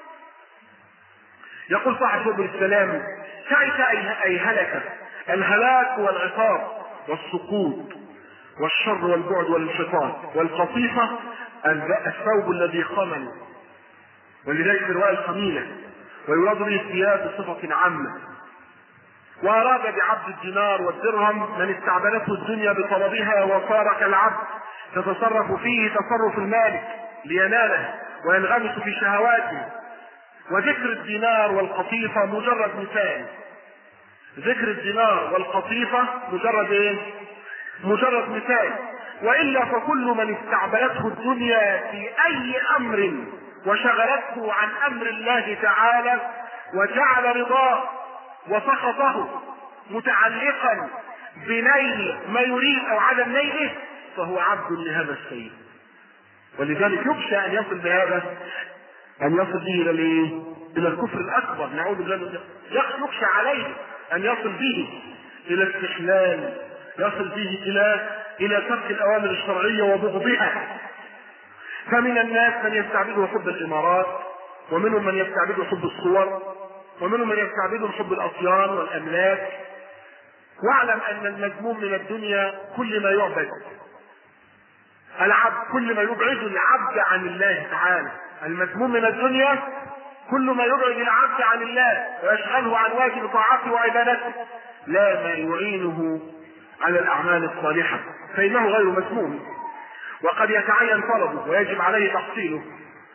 يقول صاحب سبل السلام: تعس أي هلك. الهلاك والعقاب والسقوط والشر والبعد والانشطاط. والقطيفة الثوب الذي خمل، ولذلك رواية الخميلة، ويراد به الثياب بصفة عامة. وأراد بعبد الدينار والدرهم من استعبدته الدنيا بطلبها وصار كالعبد تتصرف فيه تصرف المالك ليناله وينغمس في شهواته. وذكر الدينار والقطيفة مجرد مثال. ذكر الدينار والقطيفة مجرد ايه؟ مجرد مثال. وإلا فكل من استعبدته الدنيا في أي أمر وشغلته عن أمر الله تعالى وجعل رضاه وسخطه متعلقا بنيل ما يريد او عدم نيله فهو عبد لهذا الشيء. ولذلك يخشى ان يصل بهذا ان يصل به الى الايه؟ الى الكفر الاكبر. نعوذ بالله. يخشى عليه ان يصل به الى الاستحلال، يصل به الى الى ترك الاوامر الشرعيه وبغضها. فمن الناس من يستعبده حب الامارات، ومنهم من يستعبده حب الصور، ومنهم من يستعبدهم حب الاطيان والاملاك. واعلم ان المذموم من الدنيا كل ما يعبد العبد، كل ما يبعد العبد عن الله تعالى. المذموم من الدنيا كل ما يبعد العبد عن الله ويشغله عن واجب طاعته وعبادته، لا ما يعينه على الاعمال الصالحه، فانه غير مذموم. وقد يتعين طلبه ويجب عليه تحصيله.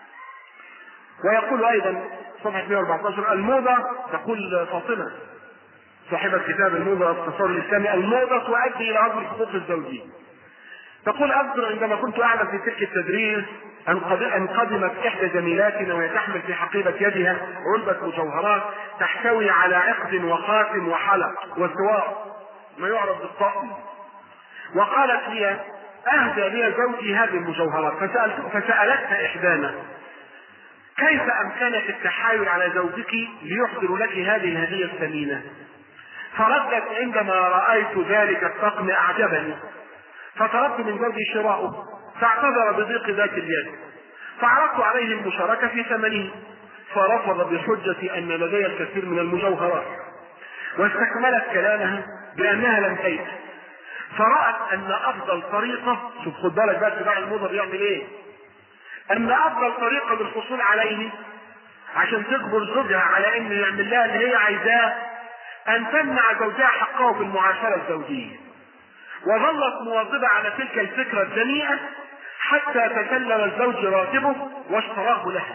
ويقول ايضا صفحة مئة وأربعة عشر: الموضة، تقول فاطمة صاحبة كتاب الموضة التصور الاسلامي: الموضة تؤدي الى هدم الحقوق الزوجية. تقول: اذكر عندما كنت اعمل في تلك التدريس ان قدمت احدى زميلاتنا وهي تحمل في حقيبة يدها علبة مجوهرات تحتوي على عقد وخاتم وحلق وسوار ما يعرف بالطقم، وقالت لي: اهدى لي زوجي هذه المجوهرات. فسألت فسألتها احدانا: كيف امكنك التحايل على زوجك ليحضر لك هذه الهدية الثمينة؟ فردت: عندما رأيت ذلك الطقم اعجبني فطلبت من زوجي شراؤه، فاعتذر بضيق ذات اليد، فعرضت عليه المشاركة في ثمنه فرفض بحجة ان لدي الكثير من المجوهرات. واستكملت كلامها بانها لم تيأس، فرأت ان افضل طريقة، شوف خد بالك بقى تبع الموضة بيعمل ايه، ان افضل طريقة للحصول عليه عشان تجبر زوجها على انه يعمل لها اللي هي عايزاه ان تمنع زوجها حقه في المعاشرة الزوجية. وظلت مواظبة على تلك الفكرة الدنيئة حتى تسلم الزوج راتبه واشتراه لها.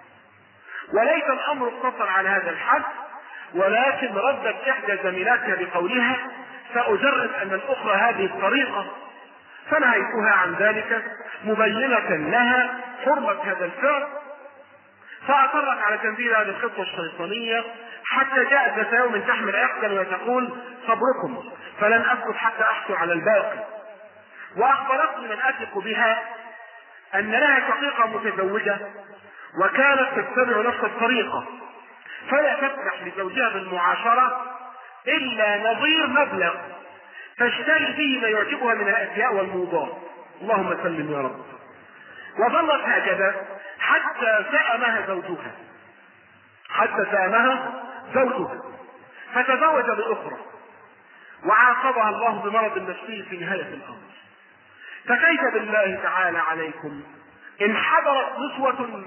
وليس الامر اقتصر على هذا الحد، ولكن ردت احدى زميلاتها بقولها: سأجرب ان الاخرى هذه الطريقة. فنهيتها عن ذلك مبينة لها حرمة هذا الفعل، فاعترت على تنفيذ هذه الخطة الشيطانية حتى جاءت ذات يوم تحمل عقدا وتقول: صبركم فلن اسكت حتى احصل على الباقي. واخبرتني من اثق بها ان لها شقيقة متزوجة وكانت تتبع نفس الطريقة، فلا تفتح لزوجها بالمعاشرة الا نظير مبلغ تشتري به ما يعجبها من الاشياء والموضات. اللهم سلم يا رب. وظلت هكذا حتى سأمها زوجها حتى سأمها زوجها فتزوج بأخرى، وعاقبها الله بمرض نفسي في نهاية الأمر. فكيف بالله تعالى عليكم إن حضرت نسوة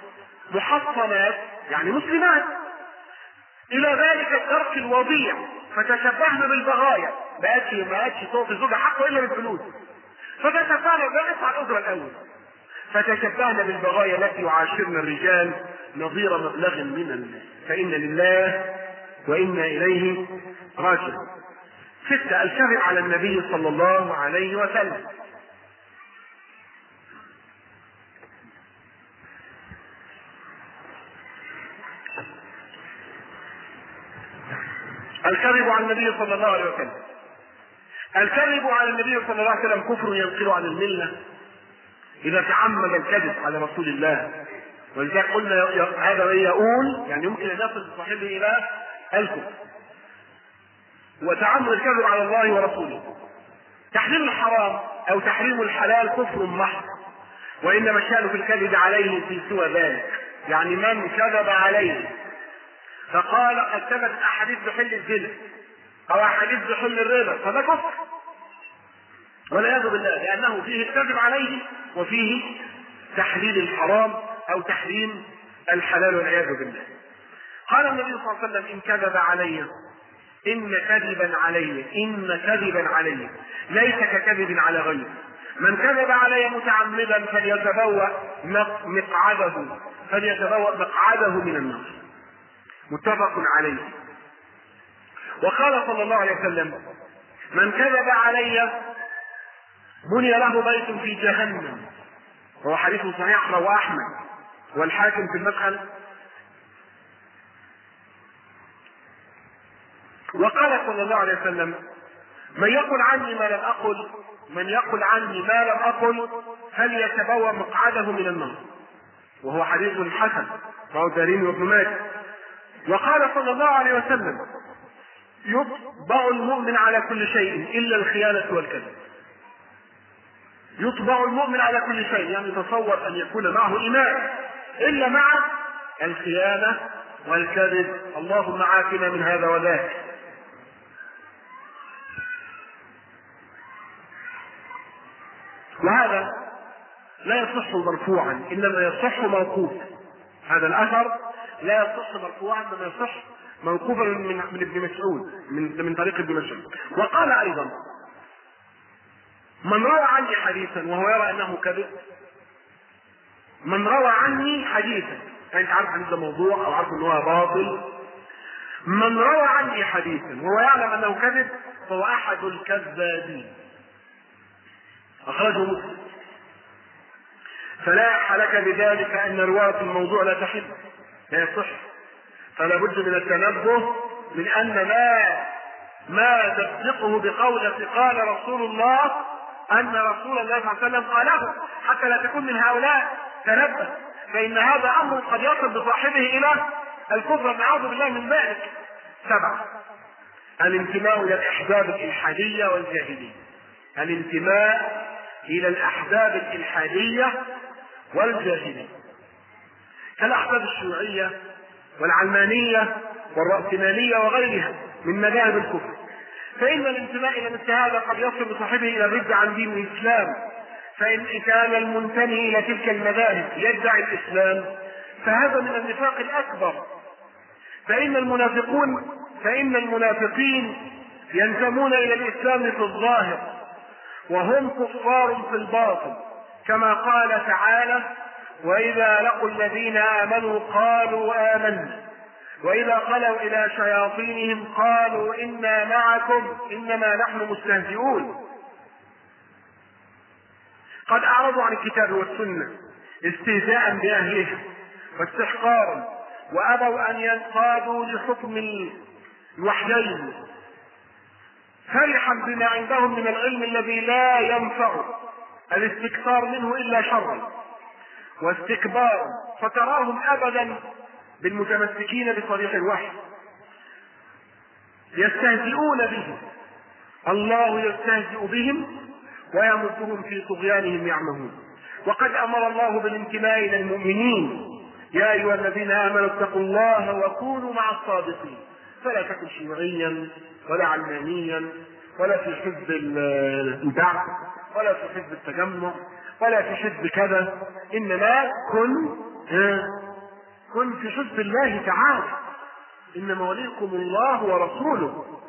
محصنات يعني مسلمات إلى ذلك الترك الوضيع فتشبهن بالبغايا، ما قالش ما قالش تعطي زوجها حقه إلا بالفلوس، فتشبهن بقى على الأجرة الأول، فتشبهن بالبغايا التي يعاشرن الرجال نظير مبلغ من المال، فإن لله وإنا إليه راجعون. ستة: الكذب على النبي صلى الله عليه وسلم. الكذب على النبي صلى الله عليه وسلم. الكذب على النبي صلى الله عليه وسلم كفر ينقل عن الملة إذا تعمد الكذب على رسول الله. ولذلك قلنا هذا يقول يعني يمكن أن يصل صاحبه إلى الكفر. وتعمد الكذب على الله ورسوله. تحريم الحرام أو تحريم الحلال كفر محض، وإنما الشأن في الكذب عليه في سوى ذلك. يعني من كذب عليه فقال قد ثبت أحاديث بحل الزنا أو أحاديث بحل الربا فده كفر والعياذ بالله، لأنه فيه الكذب عليه وفيه تحليل الحرام أو تحريم الحلال والعياذ بالله. قال النبي صلى الله عليه وسلم: إن كذب علي إن كذبا علي إن كذبا علي ليس ككذب على غيره. من كذب علي متعمدا فليتبوأ مقعده فليتبوأ مقعده من النار. متفق عليه. وقال صلى الله عليه وسلم: من كذب علي بني له بيت في جهنم. وهو حديث صحيح رواه أحمد والحاكم في المدخل. وقال صلى الله عليه وسلم: من يقل عني ما لم أقل من يقل عني ما لم أقل فليتبوأ مقعده من النار. وهو حديث حسن رواه الدارمي وابن ماجه. وقال صلى الله عليه وسلم: يطبع المؤمن على كل شيء إلا الخيانة والكذب. يطبع المؤمن على كل شيء يعني تصور أن يكون معه إيمان إلا مع الخيانة والكذب. اللهم عافنا من هذا وذاك. وهذا لا يصح مرفوعا إنما يصح موقوف. هذا الأثر لا يصح مرفوعا إنما يصح موقوفا من, من ابن مسعود من, من طريق ابن مسعود. وقال أيضا من روى عني حديثا وهو يرى انه كذب، من روى عني حديثا يعني انت عارف حديث ده موضوع او عارف ان هو باطل، من روى عني حديثا وهو يعلم انه كذب فهو احد الكذابين. اخرجه مسلم. فلا يحلك بذلك ان روايه الموضوع لا تحل، لا يصح، فلا بد من التنبه من ان ما ما تصدقه بقولة قال رسول الله ان رسول الله صلى الله عليه وسلم قاله، حتى لا تكون من هؤلاء. تنبه، فان هذا امر قد يصل بصاحبه الى الكفر، نعوذ بالله من ذلك. سبعة، الانتماء الى الاحزاب الالحادية والجاهلية. الانتماء الى الاحزاب الالحادية والجاهلية كالاحزاب الشيوعية والعلمانية والرأسمالية وغيرها من مذاهب الكفر، فإن الانتماء إلى مثل هذا قد يصل بصاحبه إلى الرجع عن دين الإسلام. فإن كان المنتمي إلى تلك المذاهب يدعي الإسلام فهذا من النفاق الأكبر. فإن المنافقون فإن المنافقين ينتمون إلى الإسلام في الظاهر وهم كفار في الباطن، كما قال تعالى: وإذا لقوا الذين آمنوا قالوا آمنا وإذا خلوا إلى شياطينهم قالوا إنا معكم إنما نحن مستهزئون. قد أعرضوا عن الكتاب والسنة استهزاء بأهلها واستحقارا، وأبوا أن ينقادوا لحكم الوحيين، فرحا بما عندهم من العلم الذي لا ينفع الاستكثار منه إلا شرا واستكبارا، فتراهم أبدا بالمتمسكين بطريق الوحي يستهزئون به. الله يستهزئ بهم ويمدهم في طغيانهم يعمهون. وقد أمر الله بالانتماء إلى المؤمنين: يا أيها الذين آمنوا اتقوا الله وكونوا مع الصادقين. فلا تكن شيوعيا ولا علمانيا ولا في حزب البعث ولا في حزب التجمع ولا في حزب كذا، إنما كن كن في حزب الله تعالى، إنما وليكم الله ورسوله.